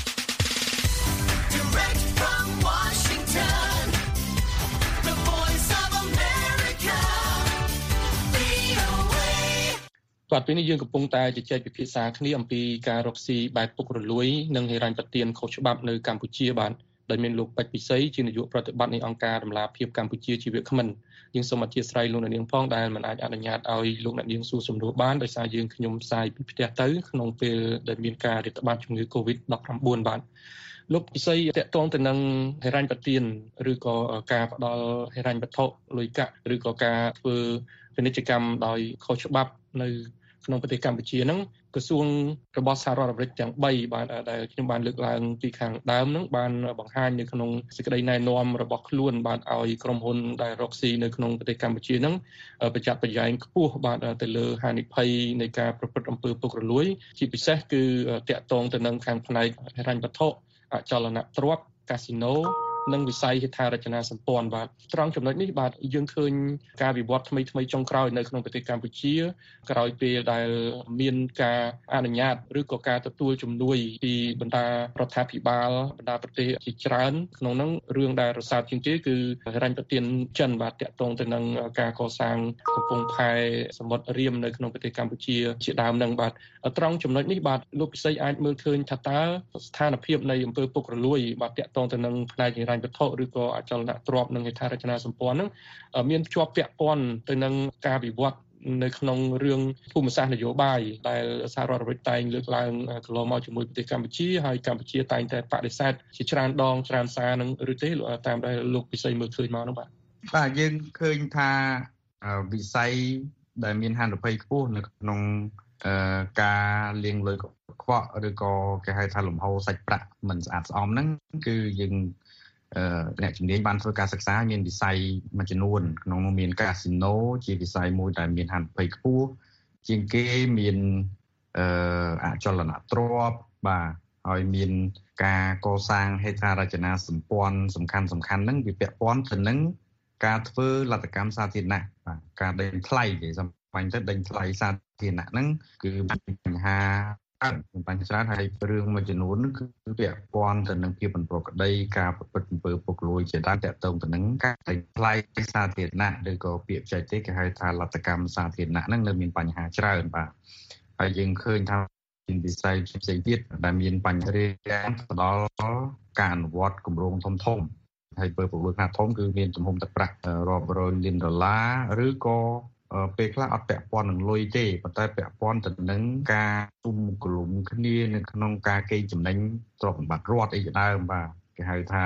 បាទពេលនេះយើងកំពុងតែជជែកពិភាក្សាគ្នាអំពីការរកស៊ីបែបពុករលួយនិងហិរញ្ញប្បទានខុសច្បាប់នៅកម្ពុជាបាទដោយមានលោកពេជ្រពិសីជានាយកប្រតិបត្តិនៃអង្គការដំឡាភិបកម្ពុជាជាវាគ្មិនយើងសូមអធិស្ឋានលោកអ្នកនាងផងដែលមិនអាចអនុញ្ញាតឲ្យលោកអ្នកនាងសួរសំណួរបានដោយសារយើងខ្ញុំផ្សាយពីផ្ទះទៅក្នុងពេលដែលមានការរាតត្បាតជំងឺ Covid ដប់ប្រាំបួន បាទលោកពិសីតកតងទៅនឹងហិរញ្ញប្បទានឬក៏ការផ្ដល់ហិរញ្ញវត្ថុលុយកាក់ឬក៏ការធ្វើពាណិជ្ជកម្មដោយខុសច្បាប់នៅក្នុងប្រទេសកម្ពុជាហ្នឹងក្រសួងរបស់សហរដ្ឋអាមេរិកទាំងបីបានដែលខ្ញុំបានលើកឡើងពីខាងដើមហ្នឹងបានបង្ហាញនៅក្នុងសេចក្តីណែនាំរបស់ខ្លួនបានឲ្យក្រុមហ៊ុនដែលរកស៊ីនៅក្នុងប្រទេសកម្ពុជាហ្នឹងប្រយ័ត្នប្រយែងខ្ពស់បានទៅលើហានិភ័យនៃការប្រព្រឹត្តអំពើពុករលួយជាពិសេសគឺតាក់ទងទៅនឹងខាងផ្នែកហិរញ្ញវត្ថុអចលនទ្រព្យកាស៊ីណូនិងវិស័យហេដ្ឋារចនាសម្ព័ន្ធបាទត្រង់ចំណុចនេះបាទយើងឃើញការវិវត្តថ្មីថ្មីចុងក្រោយនៅក្នុងប្រទេសកម្ពុជាក្រោយពេលដែលមានការអនុញ្ញាតឬក៏ការទទួលជំនួយពីបណ្ដារដ្ឋាភិបាលបណ្ដាប្រទេសជាច្រើនក្នុងនោះរឿងដែលរសើបជាងគេគឺហិរញ្ញប្បទានចិនបាទតាក់ទងទៅនឹងការកសាងកំពង់ផែសមុទ្ររៀមនៅក្នុងប្រទេសកម្ពុជាជាដើមនឹងបាទត្រង់ចំណុចនេះបាទលោកពិសីអាចមើលឃើញថាតើស្ថានភាពនៃអំពើពុករលួយបាទតាក់ទងទៅនឹងផ្នែកហិរញ្ញវត្ថុឬក៏អចលនទ្រព្យនិងហេដ្ឋារចនាសម្ព័ន្ធហ្នឹងមានភ្ជាប់ពាក់ព័ន្ធទៅនឹងការវិវត្តនៅក្នុងរឿងភូមិសាស្ត្រនយោបាយដែលសហរដ្ឋអាមេរិកតែងលើកឡើងកន្លងមកជាមួយប្រទេសកម្ពុជាហើយកម្ពុជាតែងតែបដិសេធជាច្រើនដងច្រើនសារនឹងឬទេតាមដែលលោកពិសីមើលឃើញមកនោះបាទបាទយើងឃើញថាវិស័យដែលមានហានិភ័យខ្ពស់នៅក្នុងការលាងលុយកខ្វក់ឬក៏គេហៅថាលំហូរសាច់ប្រាក់មិនស្អាតស្អំហ្នឹងគឺយើងអ្នកជំនាញបានធ្វើការសិក្សាមានវិស័យមួយចំនួនក្នុងនោះមានកាស៊ីណូជាវិស័យមួយដែលមានហានិភ័យខ្ពស់ជាងគេមានអចលនទ្រព្យបាទហើយមានការកសាងហេដ្ឋារចនាសម្ព័ន្ធសំខាន់សំខាន់ហ្នឹងវាពាក់ព័ន្ធទៅនឹងការធ្វើលទ្ធកម្មសាធារណៈបាទការដេញថ្លៃគេសំខាន់ទៅដេញថ្លៃសាធារណៈហ្នឹងគឺបញ្ហាបញ្ហាច្រើនហើយរឿងមួយចំនួនគឺពាក់ព័ន្ធទៅនឹងភាពមិនប្រក្រតីការប្រព្រឹត្តអំពើពុករលួយជាដើមតាក់ទងទៅនឹងការដេញថ្លៃសាធារណៈឬក៏ពាក្យបច្ចេកទេសគេហៅថាលទ្ធកម្មសាធារណៈហ្នឹងនៅមានបញ្ហាច្រើនបាទហើយយើងឃើញថាមានវិស័យផ្សេងទៀតដែលមានបញ្ហារាំងទៅដល់ការអនុវត្តគម្រោងធំធំហើយអំពើពុករលួយខ្នាតធំគឺមានទំហំទឹកប្រាក់រាប់រយលានដុល្លារឬក៏ពេលខ្លះអត់ពាក់ព័ន្ធនឹងលុយទេប៉ុន្តែពាក់ព័ន្ធទៅនឹងការទុំគលុំគ្នានៅក្នុងការកេងចំណេញទ្រព្យសម្បត្តិរដ្ឋអីជាដើមបាទគេហៅថា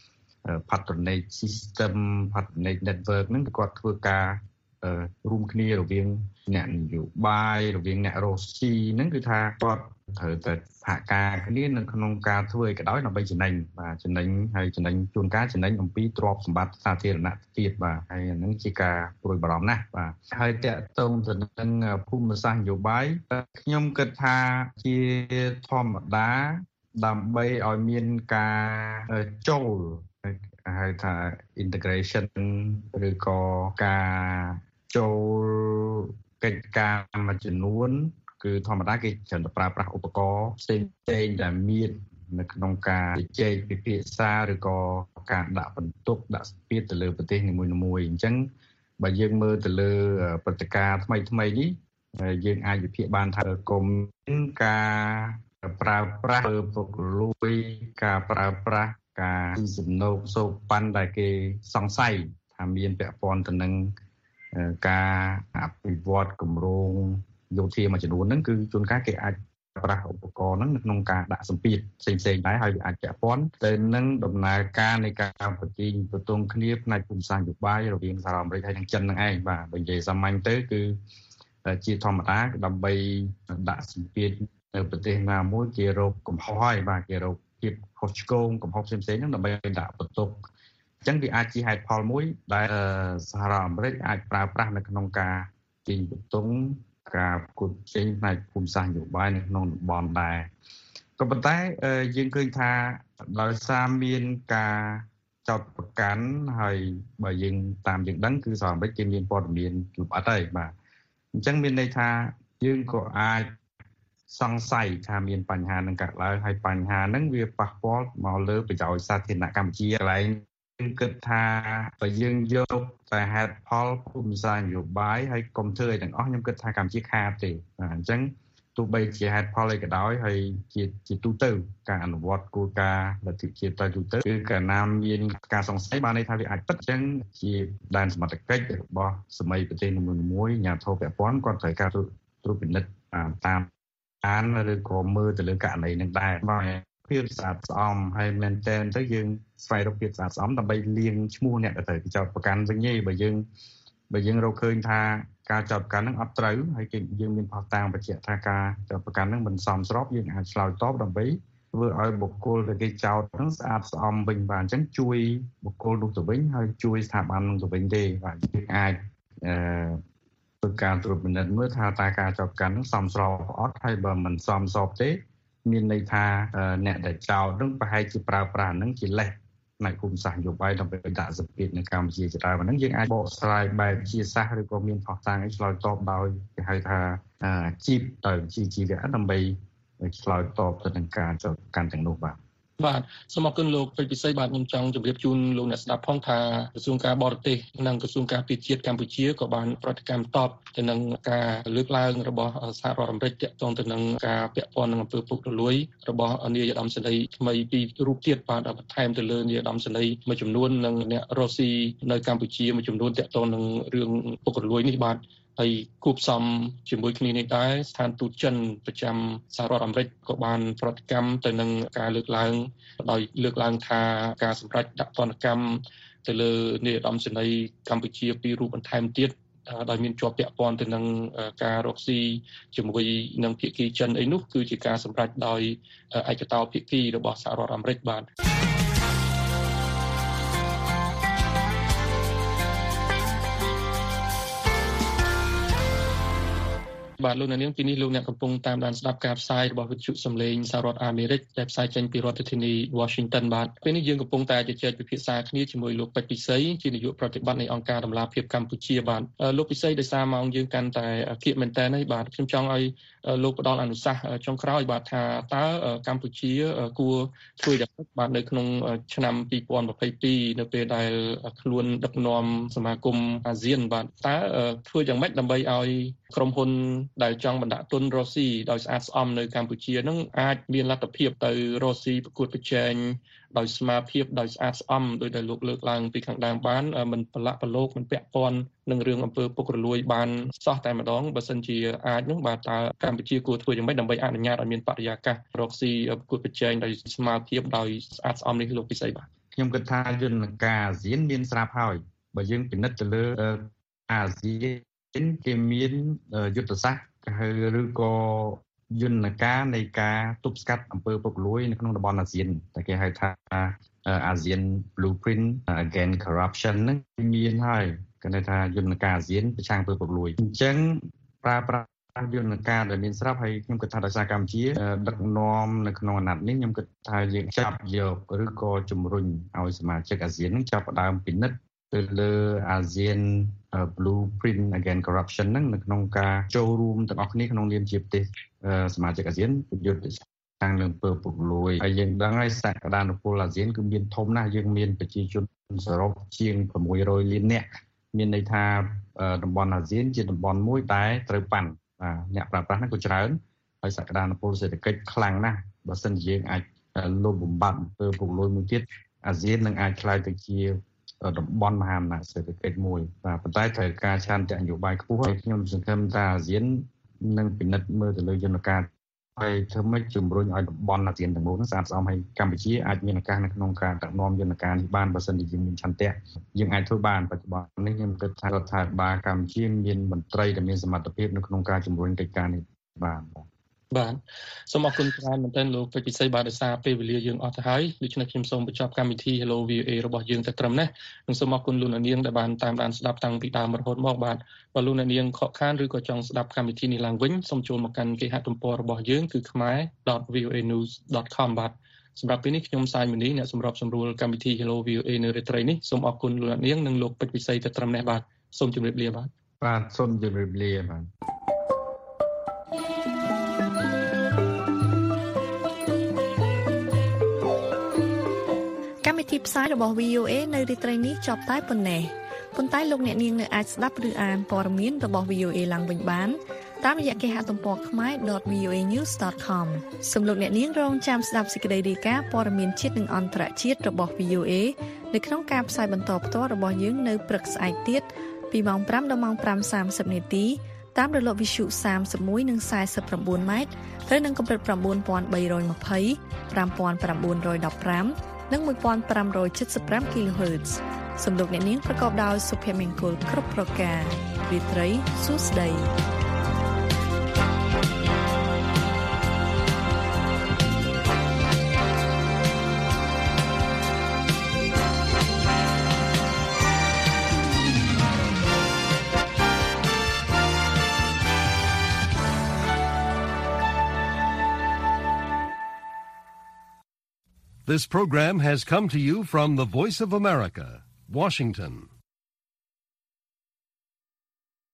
patronage system patronage network ហ្នឹងគាត់ធ្វើការរួមគ្នារវាងអ្នកនយោបាយរវាងអ្នករស់ស៊ីហ្នឹងគឺថាគាត់ត្រូវតែសហការគ្នានៅក្នុងការធ្វើឲ្យក៏ដោយដើម្បីចំណេញបាទចំណេញហើយចំណេញជួនកាលចំណេញអំពីទ្រព្យសម្បត្តិសាធារណៈទៀតបាទហើយអាហ្នឹងជាការព្រួយបារម្ភណាស់បាទហើយតកតងទៅនឹងភូមិសាស្ត្រនយោបាយខ្ញុំគិតថាជាធម្មតាដើម្បីឲ្យមានការចូលហៅថា integration ឬក៏ការចូលកិច្ចការមួយចំនួនគឺធម្មតាគេច្រើនតែប្រើប្រាស់ឧបករណ៍ផ្សេងផ្សេងដែលមាននៅក្នុងការជជែកពិភាក្សាឬក៏ការដាក់បន្ទុកដាក់សម្ពាធទៅលើប្រទេសនីមួយៗអញ្ចឹងបើយើងមើលទៅលើព្រឹត្តិការណ៍ថ្មីថ្មីនេះយើងអាចវិភាគបានថាកុំមានការប្រើប្រាស់ពុករលួយការប្រើប្រាស់ការសំណូកសោកប៉ាន់ដែលគេសង្ស័យថាមានពាក់ព័ន្ធទៅនឹងការអភិវឌ្ឍគម្រោងយោធាមួយចំនួនហ្នឹងគឺជួនកាលគេអាចប្រើឧបករណ៍ហ្នឹងនៅក្នុងការដាក់សម្ពាធផ្សេងៗដែរហើយវាអាចពាក់ព័ន្ធទៅនឹងដំណើរការនៃការប្រជែងប្រទងគ្នាផ្នែកភូមិសាស្ត្រនយោបាយរវាងសហរដ្ឋអាមេរិកហើយនិងចិនហ្នឹងឯងបាទបើនិយាយសាមញ្ញទៅគឺជាធម្មតាដើម្បីដាក់សម្ពាធនៅប្រទេសណាមួយគេរកកំហុសហើយបាទគេរកភាពខុសឆ្គងកំហុសផ្សេងៗហ្នឹងដើម្បីដាក់បន្ទុកអញ្ចឹងវាអាចជាហេតុផលមួយដែលសហរដ្ឋអាមេរិកអាចប្រើប្រាស់នៅក្នុងការជិញបន្ទុកការប្រកួតប្រជែងផ្នែកភូមិសាស្ត្រនយោបាយនៅក្នុងតំបន់ដែរក៏ប៉ុន្តែយើងឃើញថាដោយសារមានការចោទប្រកាន់ហើយបើយើងតាមយើងដឹងគឺសហរដ្ឋអាមេរិកគេមានព័ត៌មានលម្អិតហើយបាទអញ្ចឹងមានន័យថាយើងក៏អាចសង្ស័យថាមានបញ្ហានឹងកើតឡើងហើយបញ្ហាហ្នឹងវាប៉ះពាល់មកលើប្រយោជន៍សាធារណៈកម្ពុជាកន្លែងខ្ញុំគិតថាបើយើងយកតែហេតុផលភូមិសាស្ត្រនយោបាយហើយកុំធ្វើឲ្យទាំងអស់ខ្ញុំគិតថាកម្ពុជាខាតទេអញ្ចឹងទោះបីជាហេតុផលអីក៏ដោយហើយជាជាទូទៅការអនុវត្តគោលការណ៍លទ្ធិជាតិទៅទូទៅគឺកាលណាមានការសង្ស័យបានន័យថាវាអាចពិតអញ្ចឹងជាដែនសមត្ថកិច្ចរបស់សមីប្រទេសនីមួយៗអាជ្ញាធរពាក់ព័ន្ធគាត់ត្រូវការត្រួតពិនិត្យតាមអានឬក៏មើលទៅលើករណីនឹងដែរបាទភាពស្អាតស្អំហើយមែនតើទៅយើងស្វែងរកភាពស្អាតស្អំដើម្បីលាងឈ្មោះអ្នកដែលត្រូវចោទប្រកាន់វិញទេបើយើងបើយើងរកឃើញថាការចោទប្រកាន់ហ្នឹងអត់ត្រូវហើយគេយើងមានផុសតាងបញ្ជាក់ថាការចោទប្រកាន់ហ្នឹងមិនសមស្របយើងអាចឆ្លើយតបដើម្បីធ្វើឲ្យបុគ្គលដែលគេចោទហ្នឹងស្អាតស្អំវិញបាទអញ្ចឹងជួយបុគ្គលនោះទៅវិញហើយជួយស្ថាប័ននោះទៅវិញទេបាទយើងអាចអឺធ្វើការត្រួតពិនិត្យមើលថាតើការចោទប្រកាន់ហ្នឹងសមស្របអត់ហើយបើមិនសមស្របទេមានន័យថាអ្នកដែលចោទហ្នឹងប្រហែលជាប្រើប្រាស់ហ្នឹងជាលេសផ្នែកភូមិសាស្ត្រនយោបាយដើម្បីដាក់សម្ពាធនៅកម្ពុជាជាដើមហ្នឹងយើងអាចបកស្រាយបែបវិទ្យាសាស្ត្រឬក៏មានផុសតាងអីឆ្លើយតបដោយគេហៅថាអាជីពដោយវិជ្ជាជីវៈដើម្បីឆ្លើយតបទៅនឹងការចោទប្រកាន់ទាំងនោះបាទបាទសូមអរគុណលោកពេជ្រពិសីបាទខ្ញុំចង់ជម្រាបជូនលោកអ្នកស្ដាប់ផងថាក្រសួងការបរទេសនិងក្រសួងការពារជាតិកម្ពុជាក៏បានប្រតិកម្មតបទៅនឹងការលើកឡើងរបស់សហរដ្ឋអាមេរិកទាក់ទងទៅនឹងការពាក់ព័ន្ធនឹងអំពើពុករលួយរបស់នាយឧត្តមសេនីយ៍ថ្មីពីររូបទៀតបាទបន្ថែមទៅលើនាយឧត្តមសេនីយ៍មួយចំនួននិងអ្នករស់ស៊ីនៅកម្ពុជាមួយចំនួនទាក់ទងនឹងរឿងពុករលួយនេះបាទហើយគូផ្សំជាមួយគ្នានេះដែរស្ថានទូតចិនប្រចាំសហរដ្ឋអាមេរិកក៏បានប្រតិកម្មទៅនឹងការលើកឡើងដោយលើកឡើងថាការសម្រេចដាក់ទណ្ឌកម្មទៅលើនាយឧត្តមសេនីយ៍កម្ពុជាពីររូបបន្ថែមទៀតដោយមានជាប់ពាក់ព័ន្ធទៅនឹងការរកស៊ីជាមួយនឹងភាគីចិនអីនោះគឺជាការសម្រេចដោយឯកតោភាគីរបស់សហរដ្ឋអាមេរិកបាទបាទលោកអ្នកនាងពីនេះលោកអ្នកកំពុងតាមដានស្ដាប់ការផ្សាយរបស់វិទ្យុសំឡេងសហរដ្ឋអាមេរិកដែលផ្សាយចេញពីរដ្ឋធានី Washington បាទពេលនេះយើងកំពុងតែជជែកពិភាក្សាគ្នាជាមួយលោកពេជ្រពិសីជានាយកប្រតិបត្តិនៃអង្គការដំឡាភិបកម្ពុជាបាទលោកពិសីដោយសារម៉ោងយើងកាន់តែគៀកមែនតើនេះបាទខ្ញុំចង់ឲ្យលោកផ្ដល់អនុសាសន៍ចុងក្រោយបាទថាតើកម្ពុជាគួរធ្វើយ៉ាងម៉េចបាទនៅក្នុងឆ្នាំពីរពាន់ម្ភៃពីរនៅពេលដែលខ្លួនដឹកនាំសមាគមអាស៊ានបាទតើធ្វើយ៉ាងម៉េចដើម្បីឲ្យក្រុមហ៊ុនដែលចង់បណ្ដាក់ទុនរកស៊ីដោយស្អាតស្អំនៅកម្ពុជានឹងអាចមានលទ្ធភាពទៅរកស៊ីប្រកួតប្រជែងដោយស្មារតីដោយស្អាតស្អំដោយដែលលោកលើកឡើងពីខាងដើមបានមិនប្រឡាក់ប្រឡូកមិនពាក់ព័ន្ធនឹងរឿងអំពើពុករលួយបានសោះតែម្ដងបើសិនជាអាចនោះបាទតើកម្ពុជាគួរធ្វើយ៉ាងម៉េចដើម្បីអនុញ្ញាតឲ្យមានបរិយាកាសរកស៊ីប្រកួតប្រជែងដោយស្មារតីដោយស្អាតស្អំនេះលោកពិសីបាទខ្ញុំគិតថាយន្តការអាស៊ានមានស្រាប់ហើយបើយើងពិនិត្យទៅលើអាស៊ានគេមានយុទ្ធសាស្ត្រឬក៏យន្តការនៃការទប់ស្កាត់អំពើពុករលួយនៅក្នុងតំបន់អាស៊ានតែគេហៅថា ASEAN Blueprint Against Corruption ហ្នឹងមានហើយគេហៅថាយន្តការអាស៊ានប្រឆាំងអំពើពុករលួយអញ្ចឹងប្រើប្រាស់យន្តការដែលមានស្រាប់ហើយខ្ញុំគិតថាដោយសារកម្ពុជាដឹកនាំនៅក្នុងអាណត្តិនេះខ្ញុំគិតថាយើងចាប់យកឬក៏ជំរុញឲ្យសមាជិកអាស៊ានហ្នឹងចាប់ផ្ដើមពិនិត្យទៅលើ ASEAN Blueprint Against Corruption ហ្នឹងនៅក្នុងការចូលរួមទាំងអស់គ្នាក្នុងនាមជាប្រទេសសមាជិកអាស៊ានយុទ្ធសាស្ត្រខាងលើអំពើពុករលួយហើយយើងដឹងហើយសក្តានុពលអាស៊ានគឺមានធំណាស់យើងមានប្រជាជនសរុបជាង៦រយលាននាក់មានន័យថាតំបន់អាស៊ានជាតំបន់មួយដែលត្រូវប៉ាន់អ្នកប្រើប្រាស់ហ្នឹងក៏ច្រើនហើយសក្តានុពលសេដ្ឋកិច្ចខ្លាំងណាស់បើសិនជាយើងអាចលុបបំបាត់អំពើពុករលួយមួយទៀតអាស៊ាននឹងអាចក្លាយទៅជាតំបន់មហាអំណាចសេដ្ឋកិច្ចមួយបាទប៉ុន្តែត្រូវការឆន្ទៈនយោបាយខ្ពស់ហើយខ្ញុំសង្ឃឹមថាអាស៊ាននឹងពិនិត្យមើលទៅលើយន្តការហើយធ្វើម៉េចជំរុញឲ្យតំបន់អាស៊ានទាំងមូលនោះស្អាតស្អំហើយកម្ពុជាអាចមានឱកាសនៅក្នុងការដឹកនាំយន្តការនេះបានបើសិនជាយើងមានឆន្ទៈយើងអាចធ្វើបានបច្ចុប្បន្ននេះខ្ញុំគិតថារដ្ឋាភិបាលកម្ពុជាមានមន្ត្រីដែលមានសមត្ថភាពនៅក្នុងការជំរុញកិច្ចការនេះបានបាទសូមអរគុណច្រើនមែនទែនលោកពេជ្រពិសីបាទដោយសារពេលវេលាយើងអស់ទៅហើយដូច្នេះខ្ញុំសូមបញ្ចប់កម្មវិធី Hello វី អូ เอ របស់យើងតែត្រឹមនេះនិងសូមអរគុណលោកអ្នកនាងដែលបានតាមដានស្ដាប់តាំងពីដើមរហូតមកបាទបើលោកអ្នកនាងខកខានឬក៏ចង់ស្ដាប់កម្មវិធីនេះឡើងវិញសូមចូលមកកាន់គេហទំព័ររបស់យើងគឺ khmae dot v o a news dot com បាទសម្រាប់ពេលនេះខ្ញុំសាយមនីអ្នកសម្របសម្រួលកម្មវិធី Hello វី អូ เอ នៅរាត្រីនេះសូមអរគុណលោកអ្នកនាងនិងលោកពេជ្រពិសីតែត្រឹមនេះបាទសូមជម្រាបលាបាទបាទសូមជម្រាបលាបាទកម្មវិធីផ្សាយរបស់ វី អូ เอ នៅរាត្រីនេះចប់តែប៉ុណ្ណេះប៉ុន្តែលោកអ្នកនាងនៅអាចស្ដាប់ឬអានព័ត៌មានរបស់ វី អូ เอ ឡើងវិញបានតាមរយៈគេហទំព័រ khmae dot v o a news dot com សូមលោកអ្នកនាងរងចាំស្ដាប់សេចក្តីរាយការណ៍ព័ត៌មានជាតិនិងអន្តរជាតិរបស់ វី អូ เอ នៅក្នុងការផ្សាយបន្តផ្ទាល់របស់យើងនៅព្រឹកស្អែកទៀតពីម៉ោង5ដល់ម៉ោង5:សាមសិបនាទីតាមរលកវិទ្យុសាមសិបមួយនិងខ្សែសិប៩ម៉ែត្រត្រូវនឹងកម្រិត៩,៣២០ ៥,៩១៥និង one thousand five hundred seventy-five kilohertz សំឡេងអ្នកនាងប្រកបដោយសុភមង្គលគ្រប់ប្រការរីត្រីសួស្តី This program has come to you from the Voice of America, Washington.